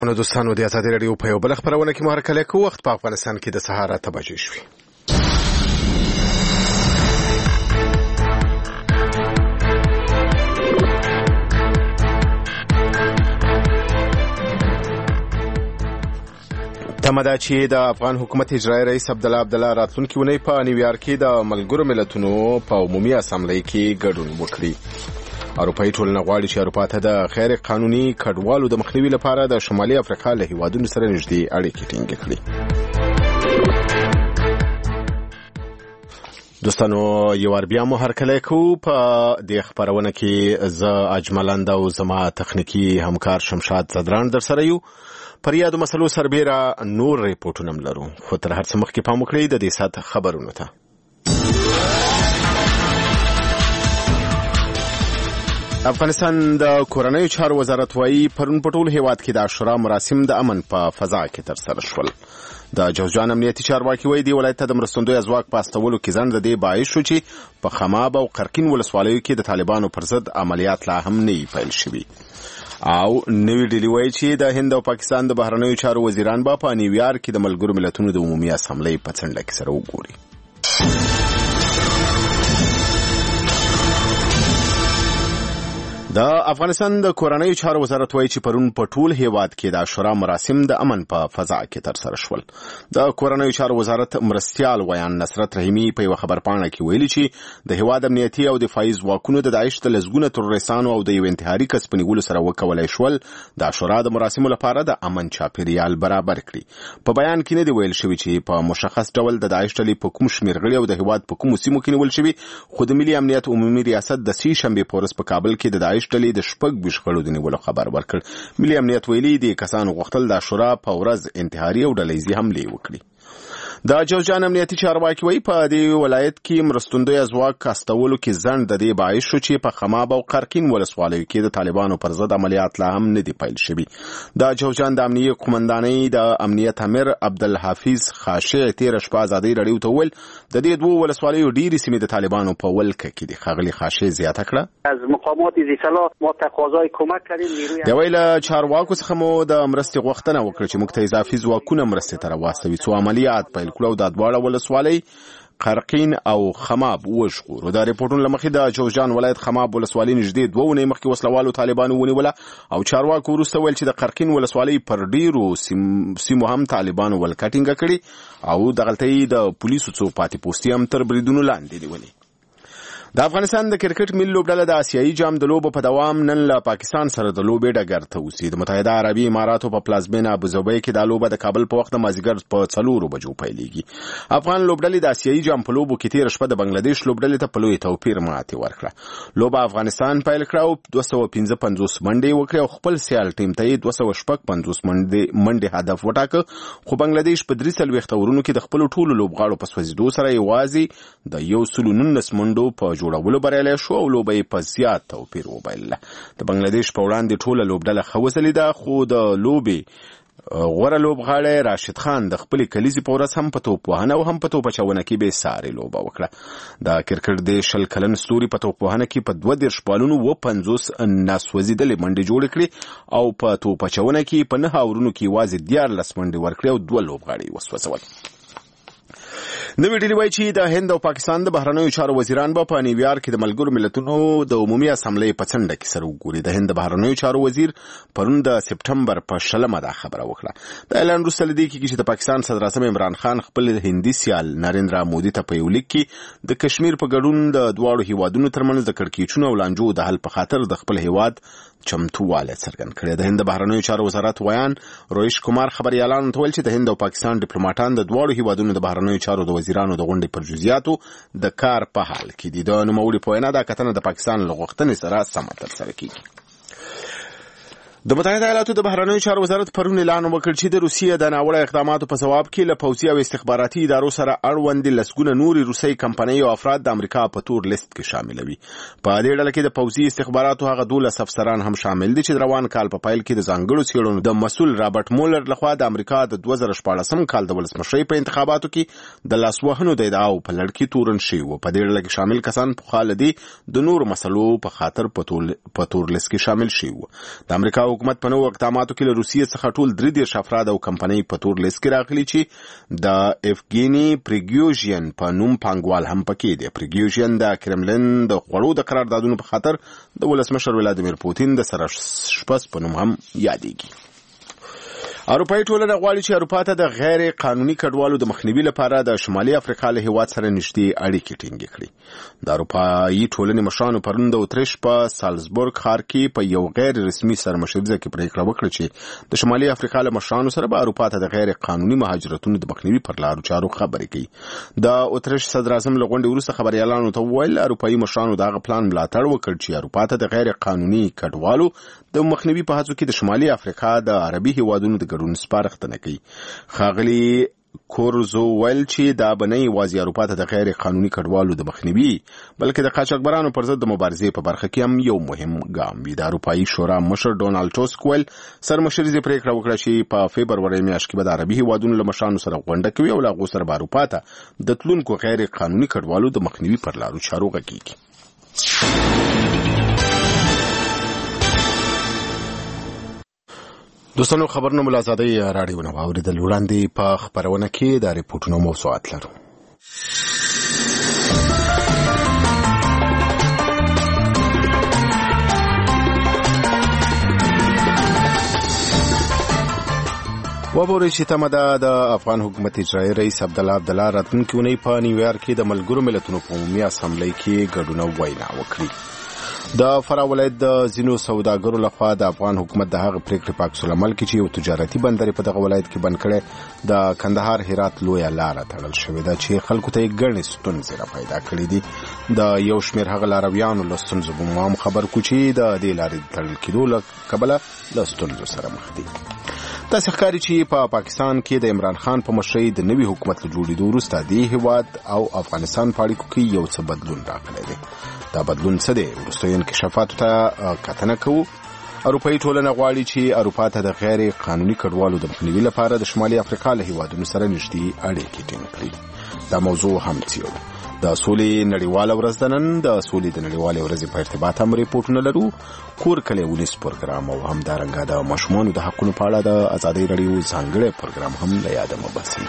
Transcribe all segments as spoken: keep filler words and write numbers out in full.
نو دوستانو د ازادي رادیو په یو بل خبرونه کې مهرکله کو وخت په افغانستان کې د سهار اته بجې شوې. تمدا چې د افغان حکومت اجرایی رئیس عبدالله عبدالله راتلونکي ونی په نیویارک کې د ملګرو ملتونو په عمومي اسامبلۍ کې ګډون وکړي. اروپایي ټولنه غواړي چې اروپا ته د غیر قانوني کډوالو د مخنیوي لپاره د شمالي افریقا له هیوادونو سره نږدې اړیکې ټینګې کړي. دوستانو یو ور بیا مو هرکلی کوو. په دې خبرونه کې زه اجملند او زما تخنیکي همکار شمشاد زدران در سره یو. پر یادو مسلو سربیره نور ریپورټونه هم لرو، خو تر هر څه مخکې پام وکړئ د دې ساعت خبرونو ته. افغانستان د کورنیو چارو وزارت وايي پرون په ټول هیواد کې د عاشورا مراسم د امن په فضا کې ترسره شول. د جوزجان امنیتي چارواکي وايي د ولایت د مرستندوی ځواک په استولو کې ځنډ د دې باعث شو چې په خماب او قرقین ولسوالیو کې د طالبانو پر ضد عملیات لا هم نه پیل شوي. او نوی ډیلی وايي چې د هند او پاکستان د بهرنیو چارو وزیران به په نیویارک کې د ملګرو ملتونو د عمومي اسامبلۍ په څنډه کې سره وګوري. د افغانستان د کورنیو چارو وزارت وايي چې پرون په ټول هیواد کې د عاشورا مراسم د امن په فضا کې ترسره شول. د کورنیو چارو وزارت مرستیال ویان نصرت رحیمی په یو خبرپاڼه کې ویلي چې د هیواد امنیتي او دفاعي ځواکونو د داعش د لسګونه تروریستانو او د یو انتحاري کس په نیولو سره وکولای شول د عاشورا د مراسمو لپاره د امن چاپیریال برابر کړي. په بیان کې نه دی ویل شوی چې په مشخص ډول د داعش ډلې په کوم شمېر غړي او د هیواد په کومو سیمو کې نیول شوي، خو د ملي امنیت عمومي ریاست د سې شنبې په ورځ په کابل کې د داعش ډلې د شپږ ویشت غړو د نیولو خبر ورکړ. ملي امنیت ویلي د کسانو غوښتل د عاشورا په ورځ انتحاري او ډلهیزې حملې وکړي. د جوزجان امنیتي چارواکي وايي په دې ولایت کې مرستندوی ځواک استولو کې ځنډ د دې باعث شو چې په خماب او قرقین ولسوالیو کې د طالبانو پر ضد عملیات لا هم نه دي پیل شوي. د جوزجان د امنیه قومندانۍ د امنیت امیر عبدالحفیظ خاشع تېره شپه ازادۍ راډیو ته وویل د دې دوو ولسوالیو ډېرې سیمې د طالبانو په ولکه کې دي. ښاغلي خاشع زیاته کړه از مقامات ذی‌صلاح ما تقاضای کمک کردیم نیروی د ویله چارواکو څخه مو د مرستې غوښتنه وکړه چې موږ ته اضافي ځواکونه مرستې ته راواستوي څو عملیات پیل کړو. د دواړه ولسوالۍ قرقین او خماب وژغورو. د ریپورټونو له مخې د جوزجان ولایت خماب ولسوالۍ نږدې دوه اونۍ مخکې وسلوالو طالبانو ونیوله او چارواکو وروسته ویل چې د قرقین ولسوالۍ پر ډیرو سیمو هم طالبانو ولکه ټینګه کړې او دغلته یې د پولیسو څو پاتې پوستې هم تر بریدونو لاندې نیولې. د افغانستان د کرکټ ملي لوبډله د آسیایي جام د لوبو په دوام نن له پاکستان سره د لوبې ډګر ته وځي. د متحده عربي اماراتو په پلازمینه ابوظبي کې د لوبه د کابل په وخت د مازیګر په څلورو بجو پیلېږي. افغان لوبډلې د آسیایي جام په لوبو کې تېره شپه د بنگلادیش لوبډلې ته په لوی توپیر ماتې ورکړه. لوبه افغانستان پیل کړه او دوه سوه پنځه پنځوس منډې وکړې او خپل سیال ټیم ته یې دوه سوه شپږ پنځوس منډې هدف وټاکه، خو بنگلادیش په درې څلوېښت اورونو کې د خپلو ټولو لوبغاړو په سوځېدو سره یوازې د یو سلو نولس منډو په جوړولو بریالی شو او لوبه یې په زیات توپیر وبایله. د بنگلادیش په وړاندې ټوله لوبډله ښه وځلېده، خو د لوبې غوره لوبغاړی راشد خان د خپلې کلیزې په ورځ هم په توپوهنه او هم په توپ اچونه کې بې سارې لوبه وکړه. د کرکټ د شل کلن ستوري په توپوهنه کې په دوه دېرش بالونو اووه پنځوس ناسوځېدلې منډې جوړې کړې او په توپ اچونه کې په نهه اورونو کې یوازې دیارلس منډې ورکړې او دوه لوبغاړي وسوځول. نوی ډیلی وايي چې د هند او پاکستان د بهرنیو چارو وزیران به په نیویارک کې د ملګرو ملتونو د عمومي اسامبلۍ په څنډه کې سره وګوري. د هند د بهرنیو چارو وزیر پرون د سپټمبر په شلمه دا خبره وکړه. د اعلان وروسته له دې کېږي چې د پاکستان صدر اعظم عمران خان خپل هندي سیال نریندرا مودي ته په یو لیک کې د کشمیر په ګډون د دواړو هیوادونو ترمنځ د کړکېچونو او لانجو د حل په خاطر د خپل هیواد چمتووالی څرګند کړی. د هند د بهرنیو چارو وزارت ویان رویش کمار خبریالانو ته ویل چې د هند او پاکستان ډیپلوماټان د دواړو هیوادونو د بهرنیو چارو د وزیرانو د غونډې پر جزئیاتو د کار په حال کې دي. د نوموړي په وینا دا کتنه د پاکستان له غوښتنې سره سمه ترسره کیږي. د متحده ایالاتو د بهرنیو چارو وزارت پرون اعلان وکړ چې د روسیې د ناوړه اقداماتو په ځواب کې له پوځي او استخباراتي ادارو سره اړوند لسګونه نورې روسۍ کمپنۍ او افراد د امریکا په تور لیست کې شاملوي. په دې ډله کې د پوځي استخباراتو هغه دولس افسران هم شامل دي چې د روان کال په پیل کې د ځانګړو څېړنو د مسؤل رابرټ مولر لخوا د امریکا د دوه زره شپاړسم کال د ولسمشرۍ په انتخاباتو کې د لاسوهنو د ادعاو په لړ کې تورن شوي وو. په دې ډله کې شامل کسان پخوا له دې د نورو مسلو په خاطر په تور لیست کې شامل شوي وو. د امریکا حکومت په نوو اقداماتو کې له روسیې څخه ټول درې دېرش افراد او کمپنۍ په تور لیست کې راغلي چې د ایفګینی پریګوژین په نوم پانګوال هم پکې دی. پریګوژین د کرملین د خوړو د قراردادونو په خاطر د ولسمشر ولادیمیر پوتین د سرشپس په نوم هم یادېږي. اروپایي ټولنه غواړي چې اروپا ته د غیر قانوني کډوالو د مخنیوي لپاره د شمالي افریقا له هیواد سره نږدې اړیکې ټینګې کړي. د اروپایي ټولنې مشرانو پرون د اتریش په سالزبورګ ښار کې په یو غیر رسمي سرمشریزه کې پریکړه وکړه چې د شمالي افریقا له مشرانو سره به اروپا ته د غیر قانوني مهاجرتونو د مخنیوي پر لارو چارو خبرې کوي. د اتریش صدر اعظم له غونډې وروسته خبریالانو ته وویل اروپایي مشرانو دغه پلان ملاتړ وکړ چې اروپا ته د غیر قانوني کډوالو د مخنیوي په هڅو کې د شمالي افریقا د عربي هیوادونو د ګډون سپارښتنه کوي. ښاغلي کورزو ویل چې دا به نه یوازې اروپا ته د غیر قانوني کډوالو د مخنیوي بلکې د قاچاقبرانو پر ضد د مبارزې په برخه کې هم یو مهم ګام وي. د اروپایي شورا مشر ډونالډ ټوسک ویل سرمشریزې پریکړه وکړه چې په فبروري میاشت کې به د عربي هیوادونو له مشرانو سره غونډه کوي او له هغو سره به اروپا ته د تلونکو غیر قانوني کډوالو د مخنیوي پر لارو چارو غږیږي. دوستانو خبرونه مل آزادۍ راډیو نه واوریدل. وړاندې په خبرونه کې د ریپورتونو موضوعات لرو. وبوري چې تمه ده د افغان حکومت اجرایي رئیس عبدالله عبدالله راتلونکي اونۍ په نیویارک کې د ملګرو ملتونو په عمومي اسامبلۍ کې ګډون وینا وکړي. د فراه ولایت د ځینو سوداګرو لخوا د افغان حکومت د هغه پریکړې په عکس العمل کې چې یو تجارتي بندر په دغه ولایت کې بند کړی د کندهار هرات لویه لاره تړل شوې ده چې خلکو ته یې ګڼې ستونزې را پیدا کړې دي. د یو شمېر هغه لارویانو له ستونزو به مو هم خبر کړو چې د دې لارې د تړل کېدو له کبله له ستونزو سره مخ دي. داسې ښکاري چې په پا پاکستان کې د عمران خان په مشرۍ د نوي حکومت له جوړېدو وروسته دې هیواد او افغانستان په اړیکو کې یو څه بدلون راغلی دی. دا بدلون څه دی؟ وروستیو انکشافاتو ته کتنه کوو. اروپایي ټولنه غواړي چې اروپا ته د غیر قانوني کډوالو د مخنیوي لپاره د شمالي افریقا له هیوادونو سره نږدې اړیکې ټینګ کړي. دا موضوع هم څیړو. د سولې نړیواله ورځ د نن د سولې د نړیوالې ورځې په ارتباط هم ریپورټونه لرو. کور کلی ونیس پروګرام او همدارنګه د ماشومانو د حقونو په اړه د ازادۍ راډیو ځانګړی پروګرام هم له یاده مه باسئ.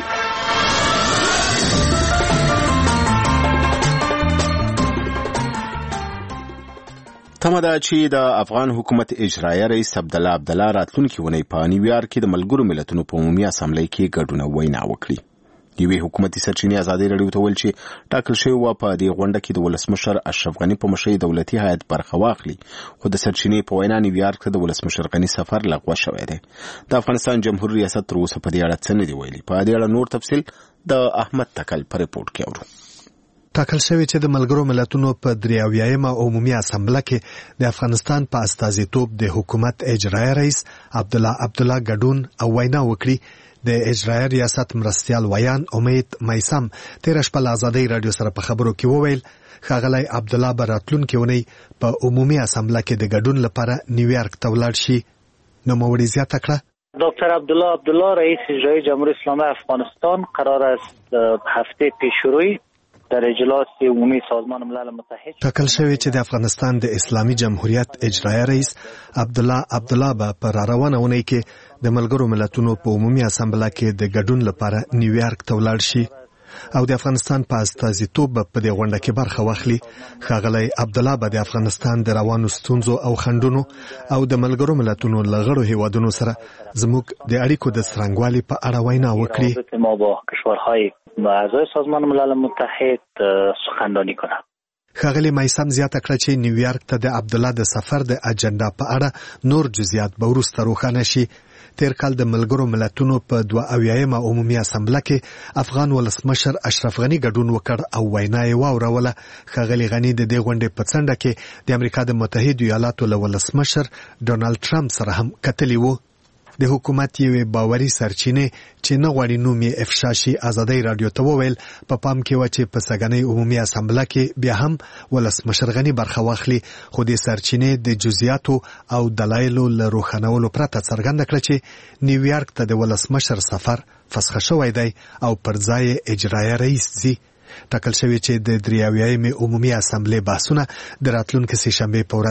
تمه ده چې د افغان حکومت اجرایه رئیس عبدالله عبدالله راتلونکي اونۍ په نیویارک کې د ملګرو ملتونو په عمومي اسامبلۍ کې ګډون وینا وکړي. یوې حکومتي سرچینې ازادۍ راډیو ته ویل چې ټاکل شوې وه په دې غونډه کې د ولسمشر اشرف غني په مشرۍ دولتي هیات برخه واخلي، خو د سرچینې په وینا نیویارک ته د ولسمشر غني سفر لغوه شوی دی. د افغانستان جمهور ریاست تر اوسه په دې اړه څه نه دي ویلي. په دې اړه نور تفصیل د احمد تکل په ریپورټ کې اورو. ټاکل شوی چې د ملګرو ملتونو په درې اویایمه عمومي اسامبله کې د افغانستان په استازیتوب د حکومت اجرایي رئیس عبدالله عبدالله ګډون او وینا وکړي. د اجرایي ریاست مرستیال ویان امید میسم تیر شپه له ازادۍ راډیو سره په خبرو کې وویل ښاغلی عبدالله به راتلونکې اونۍ په عمومي اسامبله کې د ګډون لپاره نیویارک ته ولاړ شي. نوموړي زیاته کړه دکتر عبدالله عبدالله رئیس اجرایی جمهوری اسلامی افغانستان قرار است هفته پیشروی در اجلاس عمومی سازمان ملل متحد ټاکل شوی چې د افغانستان د اسلامي جمهوریت اجرایي رئیس عبدالله عبدالله به په راروانه اونۍ کې د ملګرو ملتونو په عمومي اسامبله کې د ګډون لپاره نیویارک ته ولاړ شي او د افغانستان په استازیتوب به په دې غونډه کې برخه واخلي. ښاغلی عبدالله به د افغانستان د روانو ستونزو او خنډونو او د ملګرو ملتونو له غړو هیوادونو سره زموږ د اړیکو د څرنګوالي په اړه وینا وکړي. ما با کشورهای اعضای سازمان ملل متحد سخنرانی کنم. ښاغلی میسم زیاته کړه چې نیویارک ته د عبدالله د سفر د اجنډا په اړه نور جزئیات به وروسته روښانه شي. تیر کال د ملګرو ملتونو په دوه اویایمه عمومي اسامبله کې افغان ولسمشر اشرف غني ګډون وکړ او وینا یې واوروله. ښاغلی غني د دې غونډې په څنډه کې د امریکا د متحدو ایالاتو له ولسمشر ډونالډ ټرمپ سره هم کتلي وو. د حکومت یوې باوري سرچینې چې نه غواړي نوم یې افشا شي ازادۍ راډیو ته وویل په پام کې وه چې په سږنۍ عمومي اسامبله کې بیا هم ولسمشر غني برخه واخلي، خو د سرچینې د جزئیاتو او دلایلو له روښانولو پرته څرګنده کړه چې نیویارک ته د ولسمشر سفر فسخه شوی دی او پر ځای اجرایي رئیس ځي. ټاکل شوی چې د درې اویایمې عمومي اسامبلې بحثونه د راتلونکي سې شنبې په ورځ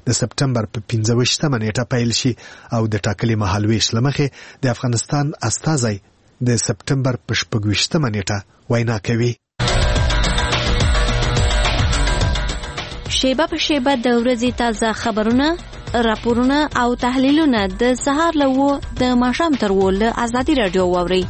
د سپټمبر په پنځه ویشتمه نیټه پیل شي او د ټاکلي مهالویش لمخې د افغانستان استازی د سپټمبر په شپږ ویشتمه نیټه وینا کوي. شیبه په شیبه د ورځې تازه خبرونه، راپورونه او تحلیلونه د سهار له و د ماښام تر و له ازادي راډیو واورئ.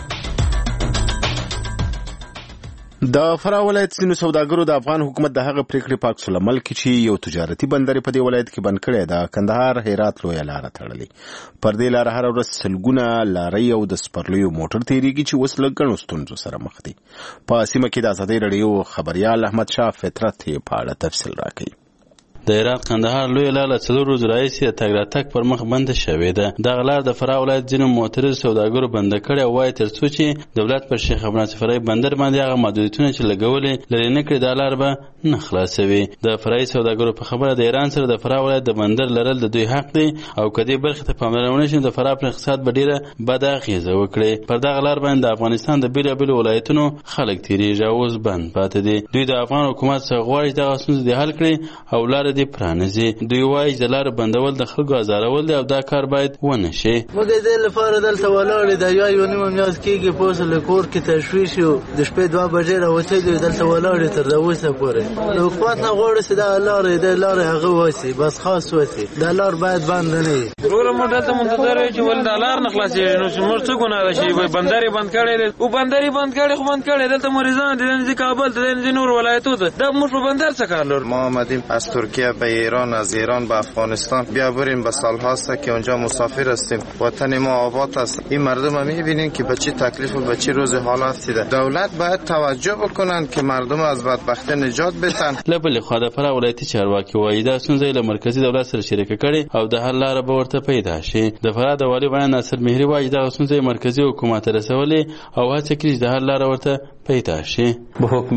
د فراه ولایت ځینو سوداګرو د افغان حکومت د هغه پریکړې په عکس العمل کې چې یو تجارتي بندر په دې ولایت کې بند کړی د کندهار هرات لویه لاره تړلې. پر دې لاره هر ورځ سلګونه لارۍ او د سپرلیو موټر تیریږي چې اوس له ګڼو ستونزو سره مخ دي. په سیمه کې د ازادي راډیو خبریال احمد شاه فطرت په اړه تفصیل راکوي. د هرات کندهار لویه لاره څلور ورځې راهیسې د تګ راتګ پر مخ بنده شوې ده. دغه لار د فراه ولایت ځینو معترض سوداګرو بنده کړې او وایي تر څو چې دولت پر شیخ عبدالناصر فرعي بندر باندې هغه محدودیتونه چې لګولې لرې نه کړي دا لار به نه خلاصوي. د فرعي سوداګرو په خبره د ایران سره د فراه ولایت د بندر لرل د دوی حق دی او که دې برخې ته پاملرنه ونه شي د فراه پر اقتصاد به ډېره بده اغېزه وکړي. پر دغه لار باندې د افغانستان د بېلابېلو ولایتونو خلک تېرېږي او اوس بند پاتې دي. دوی د افغان حکومت څخه غواړي چې دغه ستونزې دې حل کړي او لاره دې پرانیزي. دوی وایي د لارې بندول د خلکو ازارول دی او دا کار باید ونه شي. موږ د دې لپاره دلته ولاړ د یو یو نیمه میاشت کېږي په اوسه له کور کې تشویش یو د شپې دوه بجې راوتلي دلته ولاړ تر اوسه پورې. د حکومت نه غواړي چې دا لارې د لارې هغه واسي بس خاص واسي دا لار باید بند نه وي. پروګرام دلته منتظر یو چې ول دا لار نه خلاصېږي نو موږ څه ګناه ده چې بندرې بند کړي او بندرې بند کړي خو بند کړي دلته مریضان دي د کابل د نور ولایتو ته دا موږ په بندر څه کار لرو. ما آمدیم از ترکیه به ایران، از ایران به افغانستان. بیا بریم به سالهاست که اونجا مسافر هستیم. وطن ما آباد است. این مردم هم میبینین که به چه تکلیف و به چه روز حالت دیده. دولت باید توجه بکنن که مردم از بدبختی نجات بدن. لبل خو د فراه ولایتي چارواکي وایي دا ستونزه له مرکزی دولت سره شریک کړي او د حل لاره به ورته پیدا شي. د فراه د والي بیان ناصر مهری وایي دا ستونزه مرکزی حکومت رسولې او هڅه کوي د حل لاره ورته پیدا شي. به حکم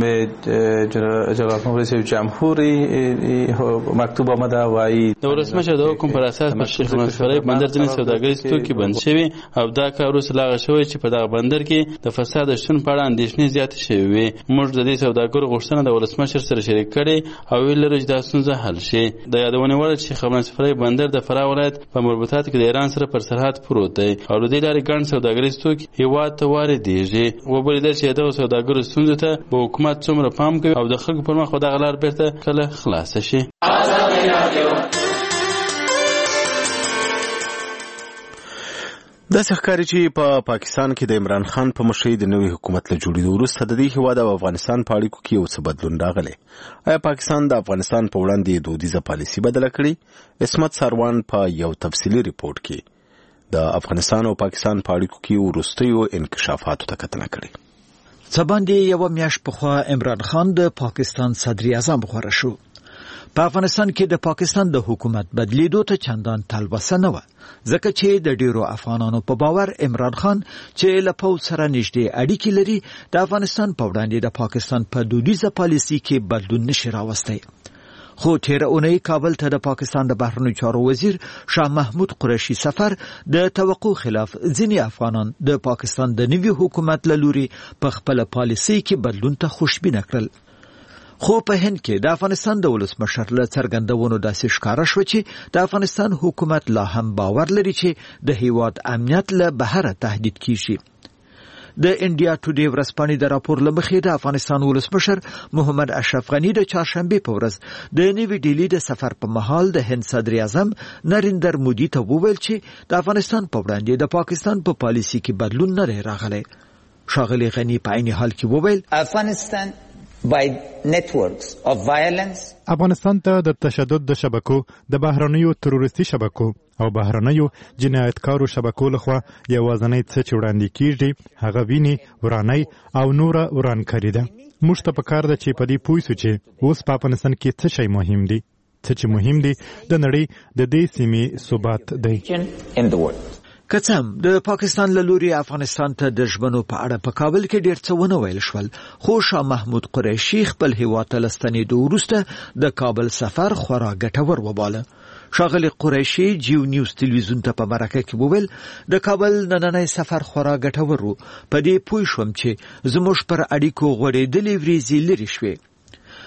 جناب رئیس جمهوری مکتوب آمده وایي د ولسمشر د حکم پر اساس پر شیخ عبدالناصر فرعي بندر ځینې سوداګریز توکي بند شوي او دا کار اوس لاغه شوی چې په دغه بندر کې د فساد شتون په اړه اندېښنې زیاتې شوې وي. موږ د دې سوداګرو غوښتنه د ولسمشر سره شریک کړې او ویل لرو چې دا ستونزه حل شي. د یادونې وړ چې شیخ عبدالناصر فرعي بندر د فراه ولایت په مربوطاتو کې د ایران سره پر سرحد پروت دی او د دې لارې ګڼ سوداګریز توکي هېواد ته واردېږي. وبلیدل چې دغه سوداګرو ستونزو ته به حکومت څومره پام کوي او د خلکو پر مخ دغه لار بیرته کله خلاصه شي. د ښکاري چې په پاکستان کې د عمران خان په مشرۍ د نوي حکومت له جوړېدو وروسته د دې هېواد او افغانستان په اړیکو کې یو څه بدلون راغلی. آیا پاکستان د افغانستان په وړاندې دودیزه پالیسي بدله کړې؟ عصمت ساروان په یو تفصیلي ریپورت کې د افغانستان او پاکستان په اړیکو کې وروستیو انکشافاتو ته کتنه کړې. څه باندې یوه میاشت پخوا عمران خان د پاکستان صدر اعظم غوره شو. په افغانستان کې د پاکستان د حکومت بدلیدو ته چندان تلوسه نه وه ځکه چې د ډیرو افغانانو په باور عمران خان چې له پوځ سره نږدې اړیکې لري د افغانستان په وړاندې د پاکستان په دودیزه پالیسي کې بدلون نشي راوستی. خو تیره اونۍ کابل ته د پاکستان د بهرنیو چارو وزیر شاه محمود قریشي سفر د توقع خلاف ځینې افغانان د پاکستان د نوي حکومت له لوري په خپله پالیسۍ کې بدلون ته خوشبینه کړل. خو په هند کې د افغانستان د ولسمشر له څرګندونو داسې ښکاره شوه چې د افغانستان حکومت لا هم باور لري چې د هیواد امنیت له بهره تهدید کیږي. د انډیا ټوډے ورځپاڼې د راپور له مخې د افغانستان ولسمشر محمد اشرف غني د چهارشنبې په ورځ د نوي ډیلي د سفر په مهال د هند صدر اعظم نریندر مودي ته وویل چې د افغانستان په وړاندې د پاکستان په پالیسي کې بدلون نه دی راغلی. ښاغلي غني په عین حال کې وویل افغانستان by networks of violence افغانستان ته د تشدد د شبکو د بهرنیو تروریستي شبکو او بهرنیو جنایتکارو شبکو لخوا یوازنۍ څه چې وړاندې کیږي هغه ویني ورانۍ او نوره ورانکاري ده. موږ ته پکار ده چې په دې پوه سو چې اوس په افغانستان کې څه شی مهم دي. څه چې مهم دي د نړۍ د دې سیمې ثبات دی. که څه هم د پاکستان له لوري افغانستان ته د ژمنو په اړه په کابل کې ډېر څه ونه ویل شول خو شاه محمود قریشي خپل هیواد ته له ستنېدو وروسته د کابل سفر خورا ګټور وباله. ښاغلي قریشي جیو نیوز تلویزیون ته په مرکه کې وویل د کابل نننی سفر خورا ګټور و. په دې پوه شوم چې زموږ پر اړیکو غوړېدلې وریځې لرې شوې.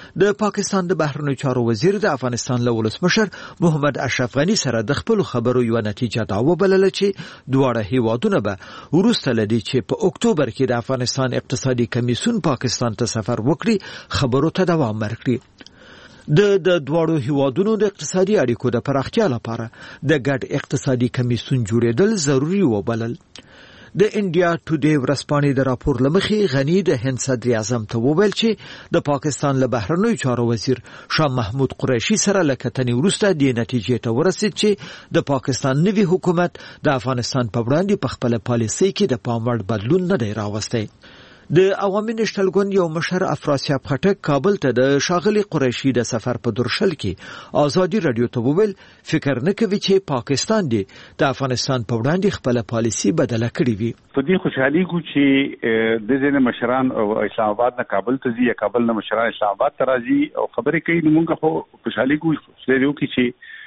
د پاکستان د بهرنیو چارو وزیر د افغانستان له ولسمشر محمد اشرف غنی سره د خپل خبرو یو نتیجه دا وبلله چې دواړه هیوادونه به وروسته لدی چې په اکتوبر کې د افغانستان اقتصادي کمیسیون پاکستان ته سفر وکړي خبرو ته دوام ورکړي د د دواړو هیوادونو د اقتصادي اړیکو د پراختیا لپاره د ګډ اقتصادي کمیسیون جوړېدل ضروری وبلل. د انډیا ټوډے ورځپاڼې د راپور لمخې غنی د هند صدر اعظم ته وویل چې د پاکستان له بهرنیو چارو وزیر شاه محمود قریشي سره له کتنې وروسته د نتیجې ته ورسید چې د پاکستان نوي حکومت د افغانستان په وړاندې په خپل پالیسۍ کې د پام وړ بدلون نه دی راوستی. د عوامي نشتل ګوند یو مشر افراسیاب خټک کابل ته د شاغلي قریشي د سفر په درشل کې ازادي رادیو ته وویل فکر نه کوي چې پاکستان دی د افغانستان په وړاندې خپل پالیسي بدله کړې وي. په دې خوشحالي کو چې د ځینې مشران او اسلام آباد نه کابل ته ځي یا کابل نه مشران اسلام آباد ته راځي او خبرې کوي نو موږ خو خوشحالي کو چې یو کې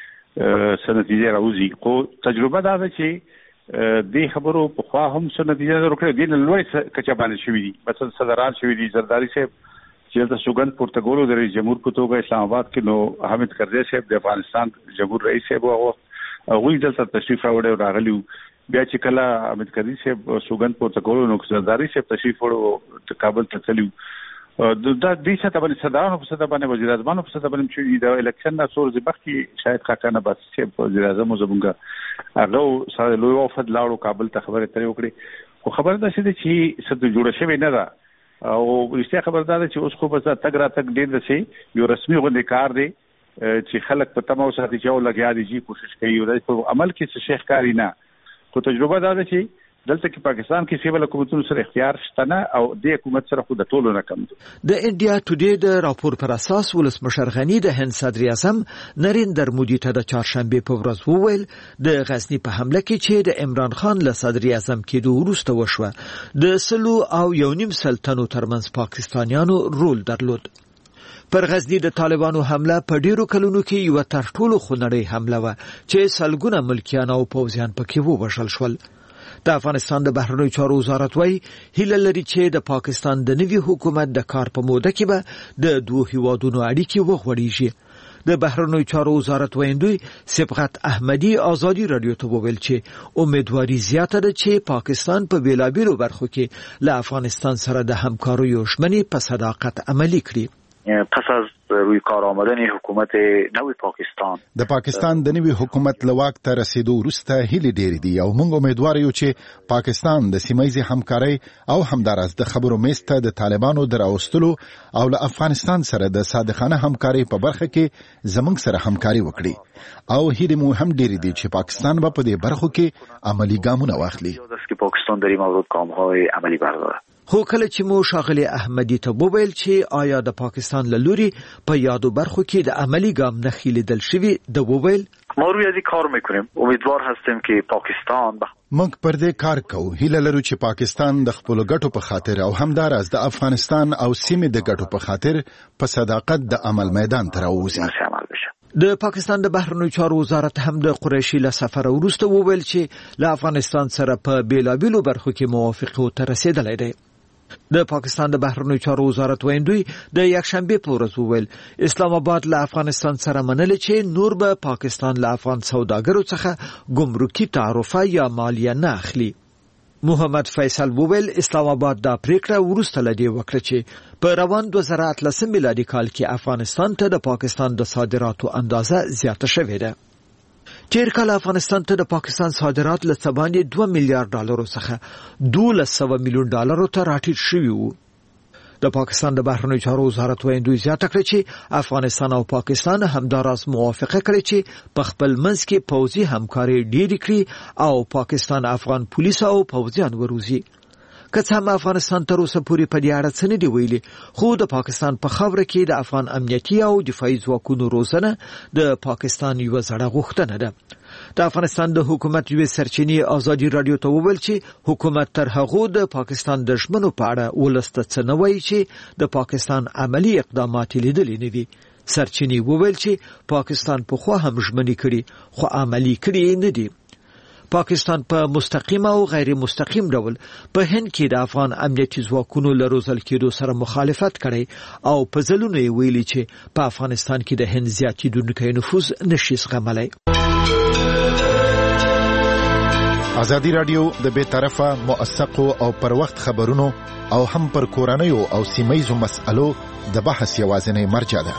چې سنتیجه راوځي خو تجربه دا ده چې د خبرو په خوا هم څه نتیجه ورکړي دي لوی کچا باندې شوې دي مثلا صدران شوې دي زرداری صاحب چې د سوګند پورتګالو د رئیس جمهور په توګه اسلام آباد کې نو حامد کرزي صاحب د افغانستان جمهور رئیس صاحب او هغه دلته تشریف راوړی او راغلی بیا چې کله حامد کرزي صاحب سوګند پورتګالو نو زرداری صاحب تشریف وړو کابل ته تللی دا د څه ته باندې صدرانو په څه باندې وزیر اعظم په څه باندې شوې د الیکشن نه څور ځبخي شاید خاکنه بس چې وزیر اعظم زمونږ هغه سره لوی وفد لاړو کابل ته خبره ترې وکړي خو خبره ده چې څه د جوړ شوی نه ده او رښتیا خبردار چې اوس خو بس تګ را تګ ډیر ده چې یو رسمي غونډه کار دی چې خلک په تمو ساتي چې او لګیا دي چې کوشش کوي او په عمل کې څه شیخ کاری نه خو تجربه ده چې دلته کې پاکستان کې سیول حکومتونو سره اختیار شته نه او د حکومت سره خو د ټولو نه کم دي. د انډیا ټوډے د راپور پر اساس ولسمشر غنی د هند صدر اعظم نریندر مودي ته د چهارشنبه په ورځ وویل د غزنی په حمله کې چې د عمران خان له صدر اعظم کېدو وروسته وشوه د سلو او یو نیم سلطنو ترمنځ پاکستانیانو رول درلود. پر غزنی د طالبانو حمله په ډیرو کلونو کې یو تر ټولو خونړۍ حمله و چې سلګونه ملکیان او پوځیان پکې ووژل شول. د افغانستان د بهرنیو چارو وزارت وايي هیله لري چې د پاکستان د نوي حکومت د کار په موده کې به د دوه هیوادونو اړیکې وغوړیږي. د بهرنیو چارو وزارت ویندوی صبغت احمدی ازادي رادیو ته وویل چې امیدواري زیاته ده چې پاکستان په بیلابیلو برخو کې له افغانستان سره د همکاریو ژمنې په صداقت عملي کړي. پس از روی کار آمدن حکومت نوی پاکستان د پاکستان د نوي حکومت لواک ته رسیدو وروسته هیله ډېرې دي او موږ امیدوار یو چې پاکستان د سیمایي همکارۍ او همدارس د خبرو میسته د طالبانو دراوستلو او له افغانستان سره د صادقانه همکارۍ په برخه کې زموږ سره همکاري وکړي او هیله مو هم ډېرې دي چې پاکستان به په دې برخو کې عملی ګامونه واخلي. پاکستان در این مورد گام‌های عملی برداره. خو کله چې مو شاغلي احمدی ته وویل چې آیا د پاکستان له لوري په یادو برخو کې د عملی ګام نښې لیدل شوي د وویل ما روی از این کار میکنیم امیدوار هستیم که پاکستان بخ... موږ پر دې کار کوو هیله لرو چې پاکستان د خپل ګټو په خاطر او همدارس د افغانستان او سیمې د ګټو په خاطر په صداقت د عمل میدان ته راوځي. د پاکستان د بهرنیو چارو وزارت هم د قریشي له سفر وروسته وویل چې له افغانستان سره په بیلابیلو برخو کې موافقه ته رسیدلې ده. د پاکستان د بهرنیو چارو وزارت ویندوی د یکشنبه په ورځ وویل اسلام آباد له افغانستان سره منل چې نور به پاکستان له افغان سوداګرو څخه ګمرکي تعرفه یا مالیه نه اخلي. محمد فیصل وویل اسلام آباد دا پریکړه ورسته لدی وکړه چې په روان دوه زره اتلسم میلادي کال کې افغانستان ته د پاکستان د صادراتو اندازه زیاته شوې ده. تیر کال افغانستان ته د پاکستان صادرات له څه باندې دوه میلیارډ ډالرو څخه دولس سوه میلیون ډالرو ته راټیټ شوي وو. د پاکستان د بهرنیو چارو وزارت ویندوی زیاته کړه چې افغانستان او پاکستان همداراز موافقه کړې چې په خپل منځ کې پوځي همکاري ډېرې کړي او پاکستان افغان پولیس او پوځیان وروزي. که څه هم افغانستان تر اوسه پورې په دې اړه څه نه دي ویلي خو د پاکستان په خاوره کې د افغان امنیتي او دفاعي ځواکونو روزنه د پاکستان یوه زړه غوښتنه ده. د افغانستان د حکومت یوې سرچینې ازادي رادیو ته وویل چې حکومت تر هغو د پاکستان د ژمنو په اړه ولس ته څه نه وایي چې د پاکستان عملی اقدامات لیدلي نه وي. سرچینې وویل چې پاکستان پخوا هم ژمنې کړي خو عملي کړي نه دي. پاکستان په مستقیم او غیر مستقیم ډول په هند کې د افغان امنیتي ځواکونو له روزل کېدو سره مخالفت کړی او په ځلونو یې ویلي چې په افغانستان کې د هند زیاتېدونکی نفوذ نشي زغملی. ازادي رادیو د بې طرفه موثقو او پر وخت خبرونو او هم پر کورنیو او سیمه‌یزو مسألو د بحث یوازینی مرجع ده.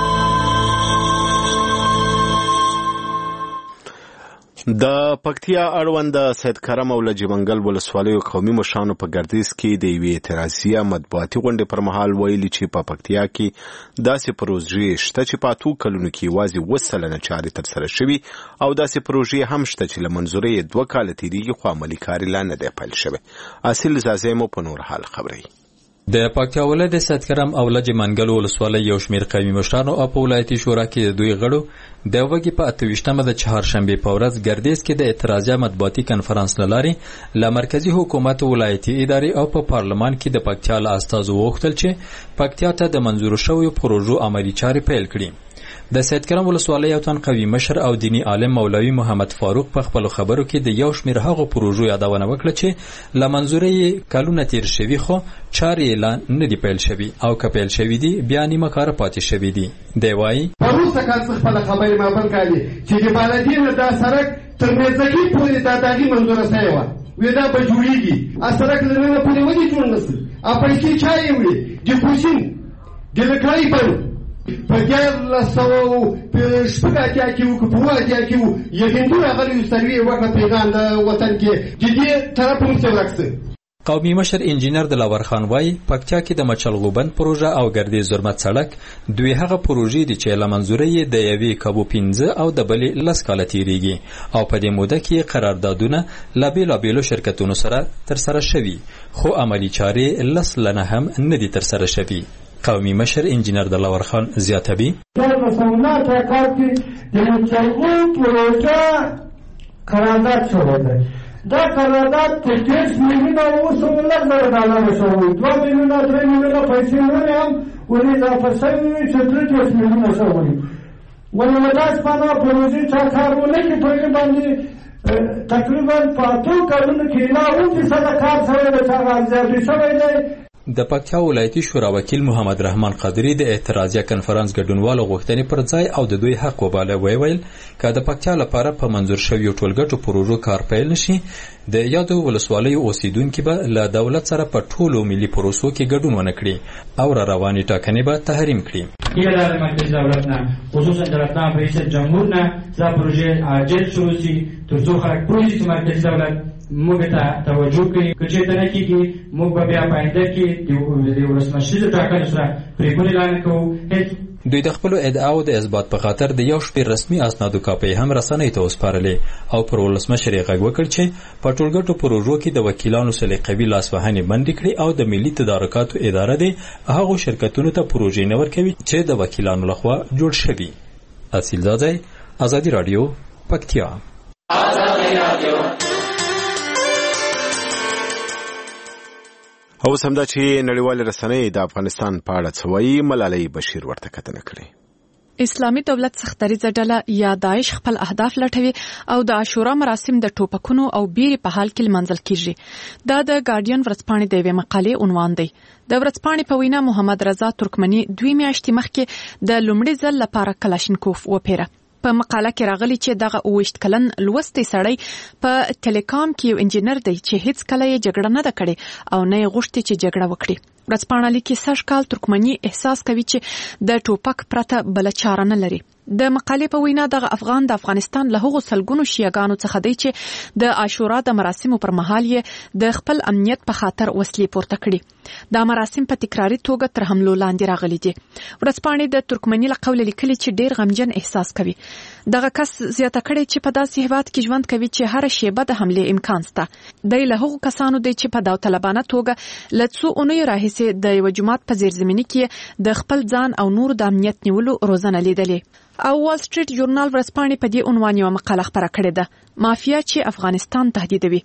د پکتیا اړوند سید کرم او لجی منګل ولسوالیو قومي مشرانو په ګردیز کې د یوې اعتراضیه مطبوعاتي غونډې پر مهال ویلي چې په پکتیا کې داسې پروژې شته چې په اتو کلونو کې یوازې اووه سلنه چارې ترسره شوي او داسې پروژې هم شته چې له منظورې یې دوه کاله تېرېږي خو عملي کار یې لا نه دی پیل شوی. اصیل زازی مو په نور حال خبروي. د پکتیا ولایت سید کرم او لجی منګل ولسوالۍ یو شمېر قومي مشرانو او په ولایتي شورا کې د دوی غړو د وګي په اته ویشتمه د چهارشنبې په ورځ ګردیز کې د اعتراضیه مطبوعاتي کنفرانس لارې له مرکزی حکومت ولایتي ادارې او په پارلمان کې د پکتیا له استازو وغوښتل چې پکتیا ته د منظور شویو پروژو عملي چارې پیل کړي. د سید کرم ولسوالۍ یو تن قوي مشر او دینی عالم مولوي محمد فاروق په خپل خبرو کې د یو شمېر هغو پروژو یادونه وکړه چې له منظورې کلونه تیر شوي خو چارې اعلان نه دي پیل شوي او که پیل شوي دي بیا نیمه کاره پاتې شوي دي. دی وایي وروسته کال څه خپله خبرې ما بل کالي چې د بالادین دا سړک تر میرزکي پورې دا داغي منظوره سوې وه وې دا به جوړېږي ا سړک له ننه پورې ولې جوړ نه سو ا پیسې چا یې وړي د کوچین د لکړۍ بند په دیارلس سوه شپږ اتیا کې وو که په اووه اتیا کې وو یقین راغلی سروې وکړه پیغام د وطن کې د دې طرف هم څه ورک څه. قومي مشر انجینر دلاور خان وایي پکتیا کې د مچلغوبند پروژه او ګردیز زرمت سړک دوی هغه پروژې دي چې له منظورې د یوې کابو پنځه او د بلې لس کاله تېرېږي او په دې موده کې قراردادونه له بېلابېلو شرکتونو سره ترسره شوي خو عملي چارې لس لنه هم نه دي ترسره شوي. قومي مشر انجینر دلاور خان زیاتوي دا د سمنات کار کې د مچلغوب پروژه قرارداد شوی دی. دا قرارداد ته دېرش میلیونه اوس هم لږ زره ډالره شوی دوه میلیونه درې میلیونه پیسې ونې هم ور اضافه شوي وي چې درې دېرش میلیونه شوي ولې له داسې معنا پروژې چا کار ونه کړي په دې باندې تقریبا په اتو کلونو کې لا اووه فیصده کار شوی دی چې هغه ارزیابي شوی دی. د پکتیا ولایتي شورا وکیل محمد رحمان قادری د اعتراضیه کنفرانس ګډونوالو غوښتنې پر ځای او د دوی حق وباله ویل که د پکتیا لپاره په منظور شویو ټولګټو پروژو کار پیل نشي د یادو ولسوالیو اوسیدونکي به له دولت سره په ټولو ملي پروسو کې ګډون ونه کړي او را روانې ټاکنې به تحریم کړي. هیله د مرکزي دولت نه خصوصا د راتلونکي رئیس جمهور نه دا پروژې عاجل شروع شي تر څو خلک پوه شي چې مرکزي دولت موږ ته توجه کوي که چېرته نه کېږي موږ به بیا په آینده کې د ولسمشریزو ټاکنو سره پرېکړې اعلان کوو. دوی د خپلو ادعاو د اثبات په خاطر د یو شمېر رسمي اسنادو کاپۍ هم رسنیو ته وسپارلې او پر ولسمشر یې غږ وکړ چې په ټولګټو پروژو کې د وکیلانو سلیقوي لاسوهنې بندې کړي او د ملي تدارکاتو اداره دې هغو شرکتونو ته پروژې نه ورکوي چې د وکیلانو لخوا جوړ شوي. اصیل زاده، ازادي راډیو، پکتیا. او سمدا چې نړیوال رسنۍ د افغانستان په اړه څه وایي ملالۍ بشیر ورته کتنه کړې. اسلامي دولت سختریزه ډله یا داعش خپل اهداف لټوي او د عاشورا مراسم د ټوپکونو او بیرې په حال کې لمانځل کیږي. دا د ګارډین ورځپاڼې د یوې مقالې عنوان دی. د ورځپاڼې په وینا محمد رضا ترکمنی دوی میاشتې مخکې د لومړي ځل لپاره کلاشینکوف وپیره. په مقاله کې راغلی چې دغه اوویشت کلن لوستی سړی په ټیلیکام کې یو انجینر دی چې هیڅ کله یې جګړه نه ده کړې او نه یې غوښتي چې جګړه وکړي. ورځپاڼه لیکي سږ کال ترکمنی احساس کوي چې د ټوپک پرته بله چاره نه لري. د مقالې په وینا دغه افغان د افغانستان له هغو سلګونو شیعاګانو څخه دی چې د عاشورا د مراسمو پر مهال یې د خپل امنیت په خاطر وسلې پورته کړي. دا مراسم په تکراري توګه تر حملو لاندې راغلي دي. ورځپاڼې د ترکمنی له قوله لیکلي چې ډیر غمجن احساس کوي. دغه کس زیاته کړې چې په داسې هیواد کې ژوند کوي چې هر شیبه د حملې امکان شته. دی له هغو کسانو دی چې په داوطلبانه توګه له څو اونیو راهیسې د یوه جومات په زیرزمیني کې د خپل ځان او نورو د امنیت نیولو روزنه لیدلې. او وال سټریټ ژورنال ورځپاڼې په دې عنوان یوه مقاله خپره کړې ده: مافیا چې افغانستان تهدیدوي.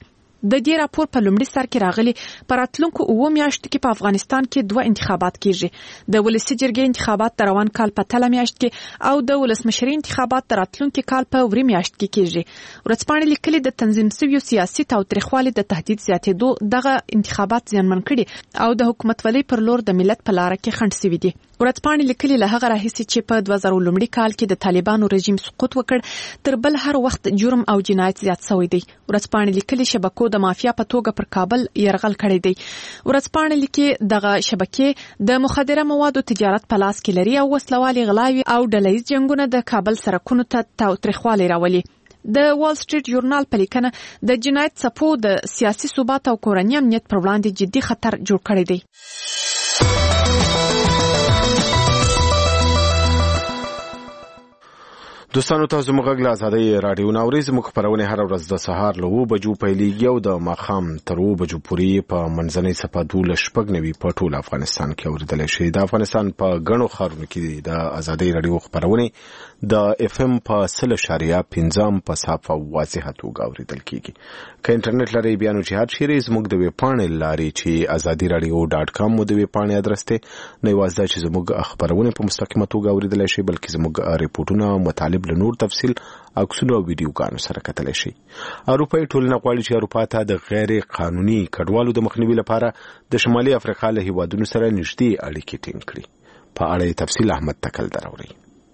د دې راپور په لومړي سر کې راغلي پر راتلونکو اوه میاشتو کې په افغانستان کې دوه انتخابات کیږي د ولسي جرګې انتخابات د روان کال په تله میاشت کې او د ولسمشرۍ انتخابات د راتلونکي کال په وری میاشت کې کیږي ورځپاڼې لیکلي د تنظیم شویو سیاسي تاوتریخوالي د تهدید زیاتېدو دغه انتخابات زیانمن کړي او د حکومتولۍ پر لور د ملت په لار کې خنډ شوي دي ورځپاڼې لیکلي له هغه راهیسې چې په دوه زره لومړي کال کې د طالبانو رژیم سقوط وکړ تر بل هر وخت جرم او جنایت زیات شوی دی ورځپاڼې لیکلي شبکو د مافیا په توګه پر کابل يرغل کړی دی ورځپاڼې لیکي دغه شبکې د مخدره موادو تجارت په لاس کې لري او وسلوالي غلاوي او ډلهییز جنگونه د کابل سرکونو ته تاوتریخوالی راولي د وال سټریټ ژورنال په لیکنه د جنایت څپو د سیاسي ثبات او کورنۍ امنیت پر وړاندې جدي خطر جوړ کړی دی دوستانو تاسو موږ غږ له ازادۍ راډیو ناوري زموږ خپرونه هر ورځ د سهار له اوه بجو پیلېږي او د ماښام تر اوه بجو پورې په منځنۍ څپه دولس شپږ نوي په ټول افغانستان کې اورېدلی شي د افغانستان په ګڼو ښارونو کې د ازادۍ راډیو خپرونې د اف ام په سل اشاریه پنځم په صاف او واضحه توګه اورېدل کېږي که انټرنیټ لرئ بیا نو جهاد شیرې زموږ د ویب پاڼې لارې چې ازادي راډیو ډاټ کام مو د ویب پاڼې ادرس دی نه یوازې دا چې زموږ خپرونې په مستقیمه توګه اورېدلی شي بلکې زموږ ریپورټونه مطالب له نور تفصیل عکسونه او ویډیوګانو سره کتلی شي اروپایي ټولنه غواړي چې اروپا ته د غیر قانوني کډوالو د مخنیوي لپاره د شمالي افریقا له هیوادونو سره نږدې اړیکې ټینګ کړي په اړه تفصیل احمد تکل دراوري